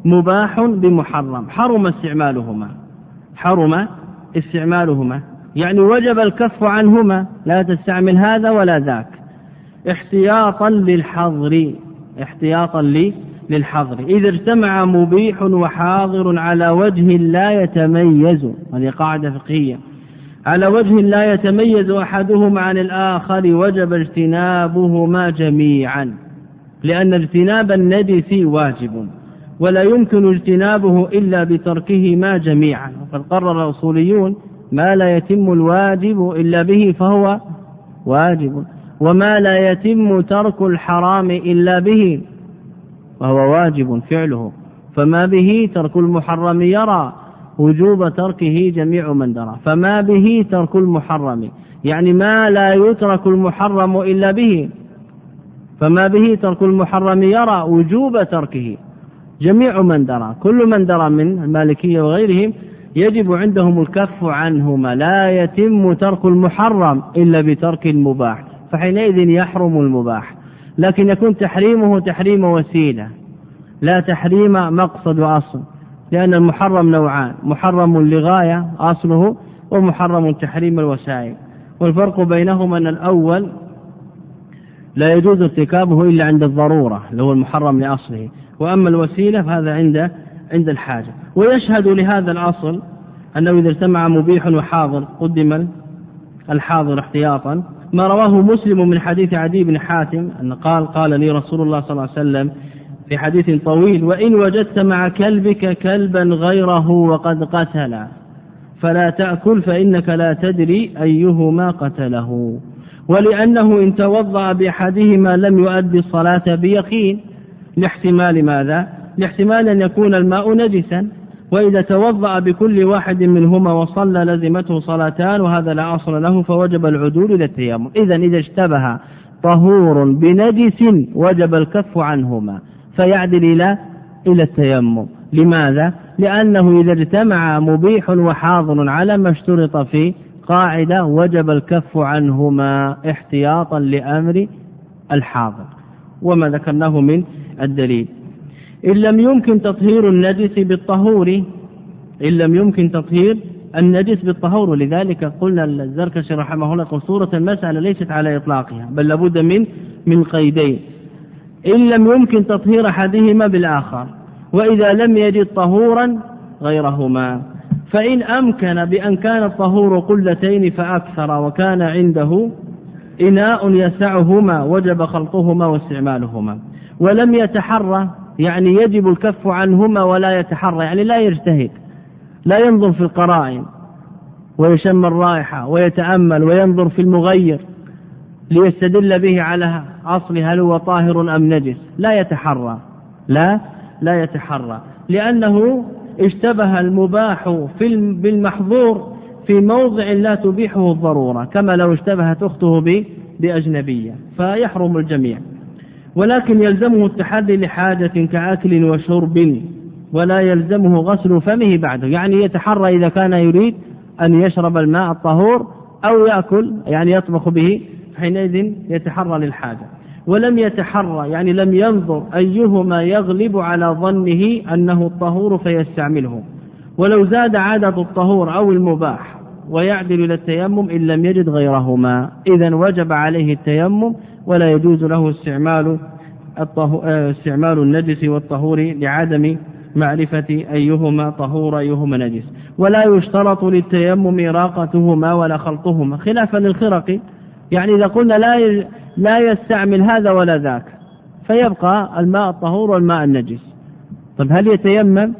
مباح بمحرم حرم استعمالهما حرم استعمالهما يعني وجب الكف عنهما، لا تستعمل هذا ولا ذاك احتياطا للحظر احتياطا للحظر إذا اجتمع مبيح وحاضر على وجه لا يتميز، هذه قاعدة فقهية، على وجه لا يتميز أحدهما عن الآخر وجب اجتنابهما جميعا، لأن اجتناب النجس واجب ولا يمكن اجتنابه إلا بتركهما جميعا. وقد قرر الأصوليون ما لا يتم الواجب إلا به فهو واجب، وما لا يتم ترك الحرام إلا به فهو واجب فعله، فما به ترك المحرم يرى وجوب تركه جميع من درى، فما به ترك المحرم يعني ما لا يترك المحرم إلا به، فما به ترك المحرم يرى وجوب تركه جميع من درى، كل من درى من المالكية وغيرهم يجب عندهم الكف عنهما، لا يتم ترك المحرم إلا بترك المباح، فحينئذ يحرم المباح، لكن يكون تحريمه تحريم وسيلة لا تحريم مقصد وأصل، لأن المحرم نوعان، محرم لغاية أصله ومحرم تحريم الوسائل، والفرق بينهما أن الأول لا يجوز ارتكابه إلا عند الضرورة اللي هو المحرم لأصله، وأما الوسيلة فهذا عند عند الحاجة. ويشهد لهذا الأصل أنه إذا اجتمع مبيح وحاضر قدم الحاضر احتياطا، ما رواه مسلم من حديث عدي بن حاتم أن قال قال لي رسول الله صلى الله عليه وسلم في حديث طويل: وإن وجدت مع كلبك كلبا غيره وقد قتل فلا تأكل فإنك لا تدري أيهما قتله. ولأنه إن توضأ بأحدهما لم يؤدي الصلاة بيقين، لاحتمال ماذا؟ لاحتمال أن يكون الماء نجسا، وإذا توضأ بكل واحد منهما وصلى لزمته صلاتان وهذا لا أصل له فوجب العدول إلى التيمم. إذن إذا اشتبه طهور بنجس وجب الكف عنهما فيعدل إلى إلى التيمم. لماذا؟ لأنه إذا اجتمع مبيح وحاضر على ما اشترط فيه قاعدة وجب الكف عنهما احتياطا لأمر الحاضر، وما ذكرناه من الدليل. إن لم يمكن تطهير النجس بالطهور إن لم يمكن تطهير النجس بالطهور ولذلك قلنا الزركشي رحمه الله صورة المسألة ليست على إطلاقها بل لابد من من قيدين: إن لم يمكن تطهير أحدهما بالآخر، وإذا لم يجد طهورا غيرهما. فإن أمكن بأن كان الطهور قلتين فأكثر وكان عنده إناء يسعهما وجب خلطهما واستعمالهما. ولم يتحرى يعني يجب الكف عنهما ولا يتحرى يعني لا يجتهد، لا ينظر في القرائن ويشم الرائحة ويتأمل وينظر في المغير ليستدل به على أصل هل هو طاهر أم نجس، لا يتحرى لا لا يتحرى لأنه اشتبه المباح في بالمحظور في موضع لا تبيحه الضرورة، كما لو اشتبهت أخته بأجنبية فيحرم الجميع. ولكن يلزمه التحري لحاجة كأكل وشرب ولا يلزمه غسل فمه بعده، يعني يتحرى إذا كان يريد أن يشرب الماء الطهور أو يأكل يعني يطبخ به حينئذ يتحرى للحاجة. ولم يتحرى يعني لم ينظر أيهما يغلب على ظنه أنه الطهور فيستعمله، ولو زاد عدد الطهور أو المباح ويعدل إلى التيمم إن لم يجد غيرهما، إذن وجب عليه التيمم ولا يجوز له استعمال استعمال النجس والطهور لعدم معرفة أيهما طهور أيهما نجس. ولا يشترط للتيمم إراقتهما ولا خلطهما، خلافا للخرق، يعني إذا قلنا لا لا يستعمل هذا ولا ذاك فيبقى الماء الطهور والماء النجس. طب هل يتيمم؟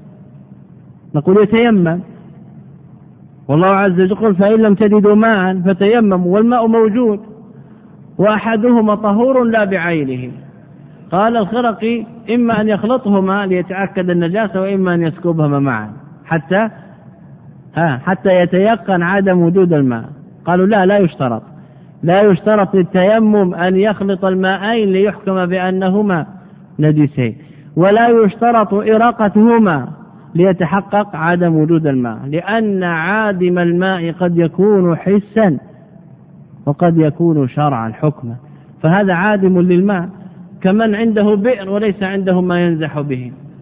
نقول يتيمم، والله عز وجل فإن لم تجدوا ماء فتيمموا، والماء موجود وأحدهما طهور لا بعينه. قال الخرقي إما أن يخلطهما ليتأكد النجاسة وإما أن يسكبهما معا حتى ها حتى يتيقن عدم وجود الماء. قالوا لا لا يشترط لا يشترط للتيمم أن يخلط الماءين ليحكم بأنهما نجسين، ولا يشترط إراقتهما ليتحقق عدم وجود الماء، لأن عادم الماء قد يكون حسا وقد يكون شرعا حكما، فهذا عادم للماء كمن عنده بئر وليس عنده ما ينزح به،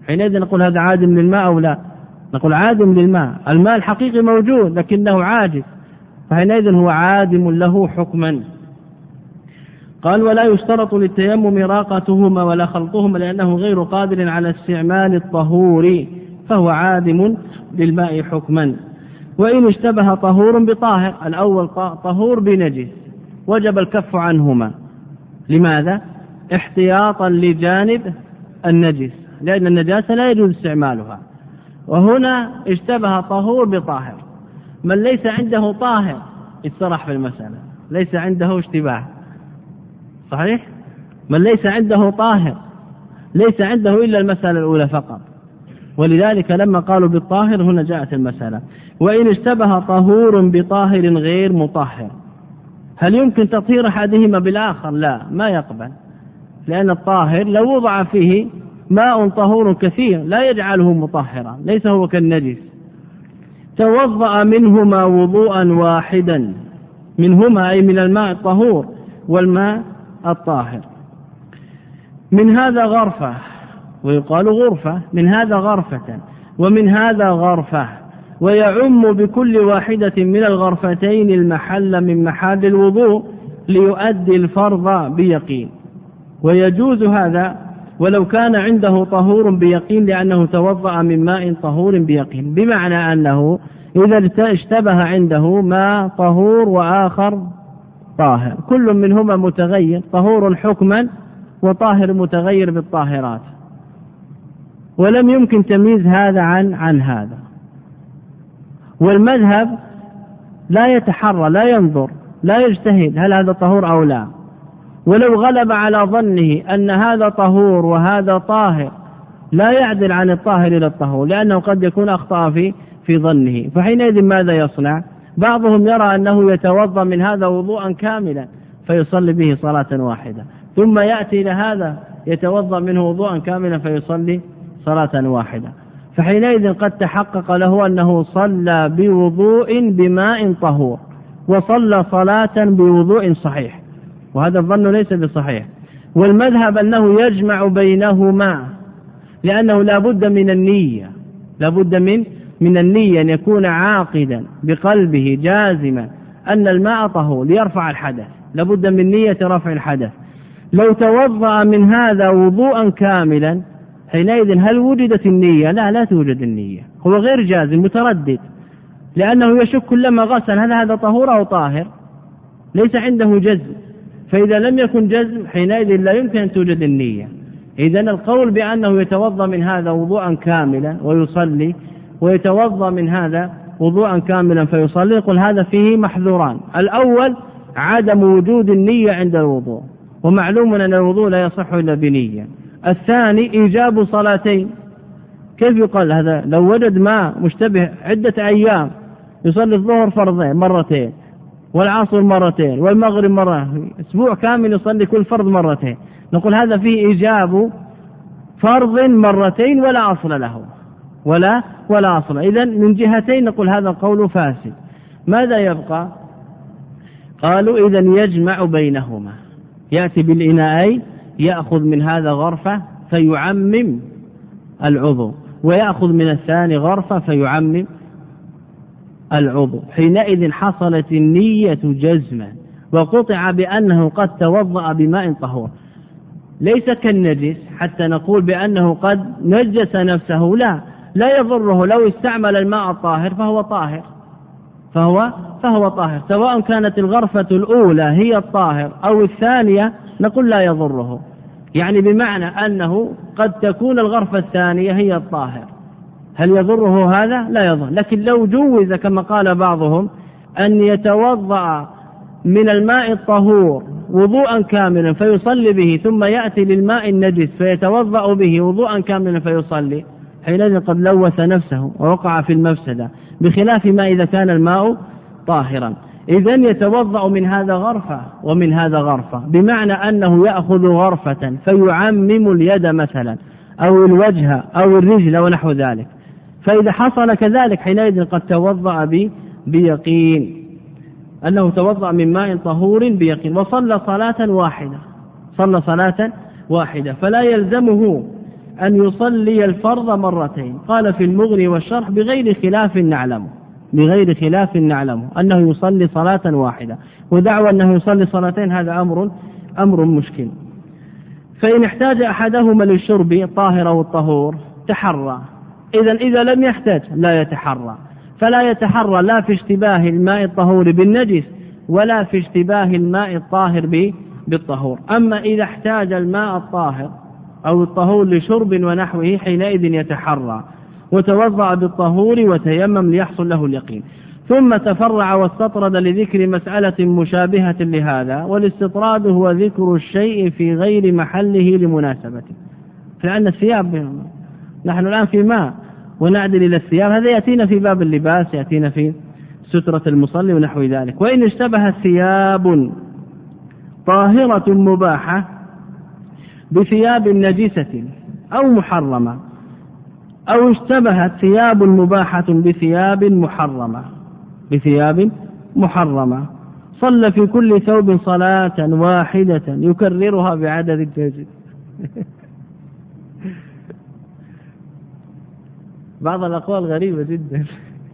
حينئذ نقول هذا عادم للماء أو لا؟ نقول عادم للماء، الماء الحقيقي موجود لكنه عاجز، فحينئذ هو عادم له حكما. قال ولا يشترط للتيمم راقتهما ولا خلطهما لأنه غير قادر على استعمال الطهور فهو عادم للماء حكما. وإن اشتبه طهور بطاهر، الأول طهور بنجس وجب الكف عنهما، لماذا؟ احتياطا لجانب النجس، لأن النجاسة لا يجوز استعمالها. وهنا اشتبه طهور بطاهر، من ليس عنده طاهر اتسرح في المسألة، ليس عنده اشتباه، صحيح؟ من ليس عنده طاهر ليس عنده إلا المسألة الأولى فقط، ولذلك لما قالوا بالطاهر هنا جاءت المسألة. وإن اشتبه طهور بطاهر غير مطهر، هل يمكن تطهير أحدهما بالآخر؟ لا، ما يقبل، لأن الطاهر لو وضع فيه ماء طهور كثير لا يجعله مطهرا، ليس هو كالنجس. توضأ منهما وضوءا واحدا، منهما أي من الماء الطهور والماء الطاهر. من هذا غرفة، ويقال غرفة، من هذا غرفة ومن هذا غرفة، ويعم بكل واحدة من الغرفتين المحل من محل الوضوء ليؤدي الفرض بيقين. ويجوز هذا ولو كان عنده طهور بيقين، لأنه توضأ من ماء طهور بيقين، بمعنى أنه إذا اشتبه عنده ماء طهور وآخر طاهر، كل منهما متغير، طهور حكما وطاهر متغير بالطاهرات، ولم يمكن تمييز هذا عن عن هذا. والمذهب لا يتحرى، لا ينظر، لا يجتهد هل هذا طهور أو لا، ولو غلب على ظنه أن هذا طهور وهذا طاهر لا يعدل عن الطاهر إلى الطهور، لأنه قد يكون أخطأ في في ظنه، فحينئذ ماذا يصنع؟ بعضهم يرى أنه يتوضأ من هذا وضوءا كاملا فيصلي به صلاة واحدة، ثم يأتي إلى هذا يتوضأ منه وضوءا كاملا فيصلي صلاة واحدة، فحينئذ قد تحقق له أنه صلى بوضوء بماء طهور وصلى صلاة بوضوء صحيح، وهذا الظن ليس بصحيح. والمذهب أنه يجمع بينهما، لأنه لا بد من النية، لا بد من من النية أن يكون عاقدا بقلبه جازما أن الماء طهور ليرفع الحدث، لا بد من نية رفع الحدث. لو توضأ من هذا وضوءا كاملا حينئذ هل وجدت النية؟ لا، لا توجد النية، هو غير جازم متردد، لأنه يشك كلما غسل هل هذا طهور أو طاهر، ليس عنده جزم، فإذا لم يكن جزم حينئذ لا يمكن أن توجد النية. إذن القول بأنه يتوضأ من هذا وضوءا كاملا ويصلي، ويتوضأ من هذا وضوءا كاملا فيصلي، يقول هذا فيه محذوران. الأول عدم وجود النية عند الوضوء، ومعلوم أن الوضوء لا يصح إلا بنية. الثاني إيجاب صلاتين، كيف يقال هذا؟ لو وجد ماء مشتبه عدة أيام يصلي الظهر فرضين مرتين والعصر مرتين والمغرب مرة، أسبوع كامل يصلي كل فرض مرتين، نقول هذا فيه إيجاب فرض مرتين ولا أصل له، ولا ولا أصل. إذن من جهتين نقول هذا القول فاسد. ماذا يبقى؟ قالوا إذن يجمع بينهما، يأتي بالإناءين، يأخذ من هذا غرفة فيعمم العضو، ويأخذ من الثاني غرفة فيعمم العضو، حينئذ حصلت النية جزما، وقطع بأنه قد توضأ بماء طهور، ليس كالنجس حتى نقول بأنه قد نجس نفسه، لا لا يضره، لو استعمل الماء الطاهر فهو طاهر، فهو فهو طاهر، سواء كانت الغرفة الأولى هي الطاهر أو الثانية نقول لا يضره، يعني بمعنى أنه قد تكون الغرفة الثانية هي الطاهر، هل يضره هذا؟ لا يضر. لكن لو جوز كما قال بعضهم أن يتوضأ من الماء الطهور وضوءا كاملا فيصلي به، ثم يأتي للماء النجس فيتوضأ به وضوءا كاملا فيصلي، حينئذ قد لوث نفسه ووقع في المفسدة، بخلاف ما إذا كان الماء طاهرا. إذن يتوضأ من هذا غرفة ومن هذا غرفة، بمعنى أنه يأخذ غرفة فيعمم اليد مثلا أو الوجه أو الرجل ونحو ذلك، فإذا حصل كذلك حينئذ قد توضأ بيقين أنه توضأ من ماء طهور بيقين وصلى صلاة واحدة، صلى صلاة واحدة، فلا يلزمه أن يصلي الفرض مرتين. قال في المغني والشرح بغير خلاف نعلمه بغير خلاف نعلمه أنه يصلي صلاة واحدة، ودعوى أنه يصلي صلاتين هذا أمر أمر مشكل. فإن احتاج أحدهما للشرب طاهر أو الطهور تحرى، إذا إذا لم يحتاج لا يتحرى، فلا يتحرى لا في اشتباه الماء الطهور بالنجس ولا في اشتباه الماء الطاهر بالطهور. أما إذا احتاج الماء الطاهر أو الطهور لشرب ونحوه حينئذ يتحرى وتوضأ بالطهور وتيمم ليحصل له اليقين. ثم تفرع واستطرد لذكر مسألة مشابهة لهذا، والاستطراد هو ذكر الشيء في غير محله لمناسبته، لأن الثياب نحن الآن في ماء ونعدل إلى الثياب، هذا يأتينا في باب اللباس، يأتينا في سترة المصلي ونحو ذلك. وإن اشتبه ثياب طاهرة مباحة بثياب نجسة أو محرمة، أو اشتبهت ثياب مباحة بثياب محرمة بثياب محرمة صلى في كل ثوب صلاة واحدة يكررها بعدد الجزء. بعض الأقوال غريبة جدا.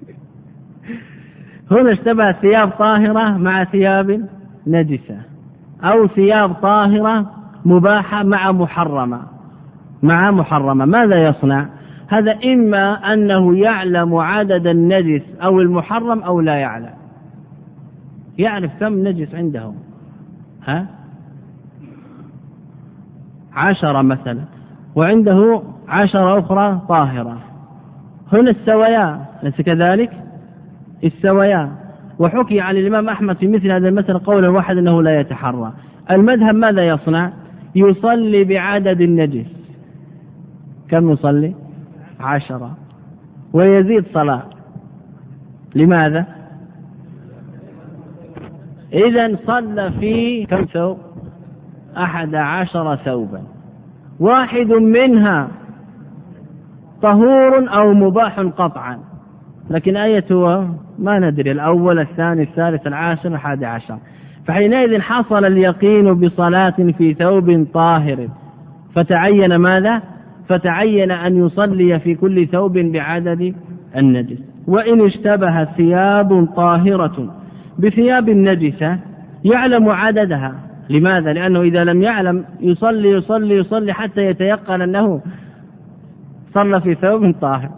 هنا اشتبه ثياب طاهرة مع ثياب نجسة، أو ثياب طاهرة مباحة مع محرمة مع محرمة ماذا يصنع؟ هذا إما أنه يعلم عدد النجس أو المحرم أو لا يعلم، يعرف كم نجس عنده، ها عشرة مثلا وعنده عشرة أخرى طاهرة، هنا السويان ليس كذلك السويان. وحكي عن الإمام أحمد في مثل هذا المثل قولا واحد أنه لا يتحرى. المذهب ماذا يصنع؟ يصلي بعدد النجس، كم يصلي؟ عشرة، ويزيد صلاة. لماذا؟ إذن صلى في كم ثوب؟ أحد عشر ثوبا، واحد منها طهور أو مباح قطعا، لكن آيته ما ندري الأول الثاني الثالث العاشر الحادي عشر. فحينئذ حصل اليقين بصلاة في ثوب طاهر، فتعين ماذا؟ فتعين أن يصلي في كل ثوب بعدد النجس. وإن اشتبه ثياب طاهرة بثياب النجسة يعلم عددها. لماذا؟ لأنه إذا لم يعلم يصلي يصلي يصلي حتى يتيقن أنه صلى في ثوب طاهر.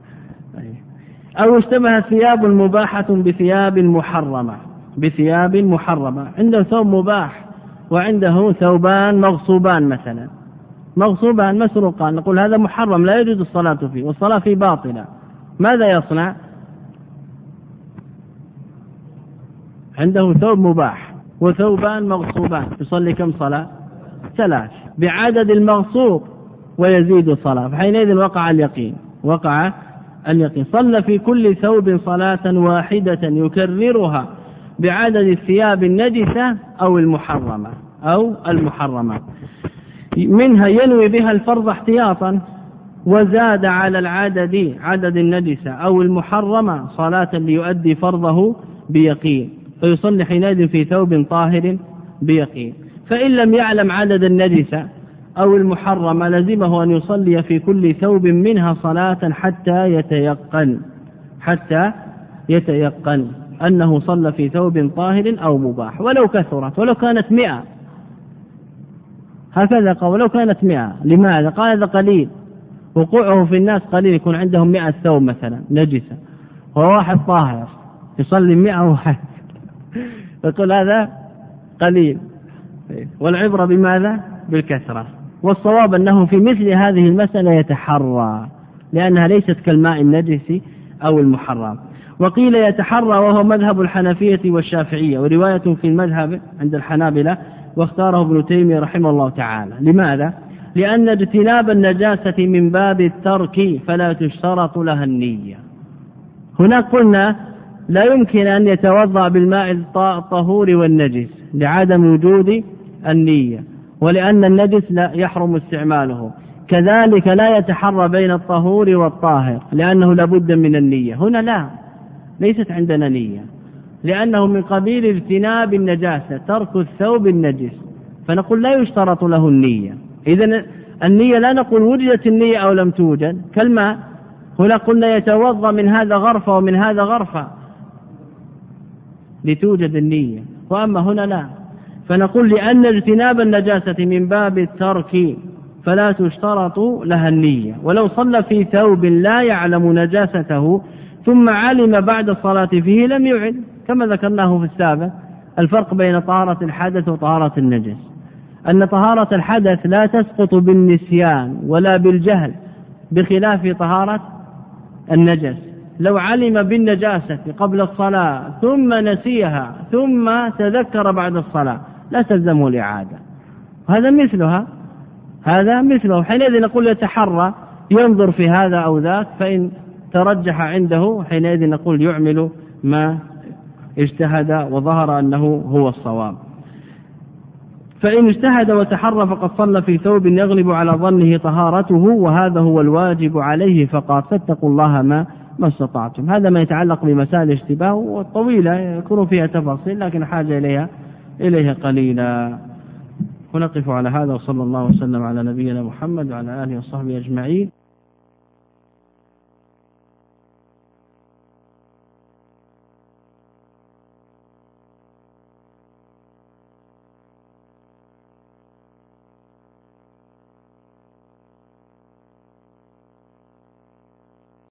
أو اشتبه ثياب مباحة بثياب محرمة بثياب محرمة عنده ثوب مباح وعنده ثوبان مغصوبان مثلا، مغصوبان مسروقان، نقول هذا محرم لا يجوز الصلاة فيه والصلاة فيه باطلة. ماذا يصنع؟ عنده ثوب مباح وثوبان مغصوبان، يصلي كم صلاة؟ ثلاث بعدد المغصوب ويزيد الصلاة، فحينئذ وقع اليقين وقع اليقين صلى في كل ثوب صلاة واحدة يكررها بعدد الثياب النجسة أو المحرمة أو المحرمة منها ينوي بها الفرض احتياطا، وزاد على العدد عدد النجسة أو المحرمة صلاة ليؤدي فرضه بيقين، فيصلي حينئذ في ثوب طاهر بيقين. فإن لم يعلم عدد النجسة أو المحرمة لزمه أن يصلي في كل ثوب منها صلاة حتى يتيقن حتى يتيقن أنه صلى في ثوب طاهر أو مباح، ولو كثرت، ولو كانت مئة، هكذا قال ولو كانت مئة. لماذا؟ قال هذا قليل، وقوعه في الناس قليل، يكون عندهم مئة ثوب مثلا نجسة وواحد طاهر يصلي مئة واحد، يقول هذا قليل. والعبرة بماذا؟ بالكثرة. والصواب أنه في مثل هذه المسألة يتحرى، لأنها ليست كالماء النجس أو المحرم. وقيل يتحرى وهو مذهب الحنفية والشافعية، ورواية في المذهب عند الحنابلة، واختاره ابن تيمية رحمه الله تعالى. لماذا؟ لأن اجتناب النجاسة من باب الترك فلا تشترط لها النية. هناك قلنا لا يمكن أن يتوضأ بالماء الطهور والنجس لعدم وجود النية، ولأن النجس لا يحرم استعماله. كذلك لا يتحرى بين الطهور والطاهر لأنه لابد من النية. هنا لا، ليست عندنا نية، لأنه من قبيل اجتناب النجاسة ترك الثوب النجس، فنقول لا يشترط له النية. إذن النية لا نقول وجدت النية أو لم توجد كالماء، هنا قلنا يتوضأ من هذا غرفة ومن هذا غرفة لتوجد النية، وأما هنا لا، فنقول لأن اجتناب النجاسة من باب الترك فلا تشترط لها النية. ولو صلى في ثوب لا يعلم نجاسته ثم علم بعد الصلاة فيه لم يعد، كما ذكرناه في السابق الفرق بين طهارة الحدث وطهارة النجس، أن طهارة الحدث لا تسقط بالنسيان ولا بالجهل بخلاف طهارة النجس. لو علم بالنجاسة قبل الصلاة ثم نسيها ثم تذكر بعد الصلاة لا تلزمه الإعادة، هذا مثلها هذا مثله حينئذ نقول يتحرى ينظر في هذا أو ذاك، فإن ترجح عنده حينئذ نقول يعمل ما اجتهد وظهر أنه هو الصواب. فإن اجتهد وتحرى فقد صلى في ثوب يغلب على ظنه طهارته، وهذا هو الواجب عليه فقط، فاتقوا الله ما ما استطعتم. هذا ما يتعلق بمسائل الاشتباه والطويلة يكون فيها تفاصيل لكن حاجة إليها إليها قليلا. ونقف على هذا، وصلى الله وسلم على نبينا محمد وعلى آله وصحبه أجمعين.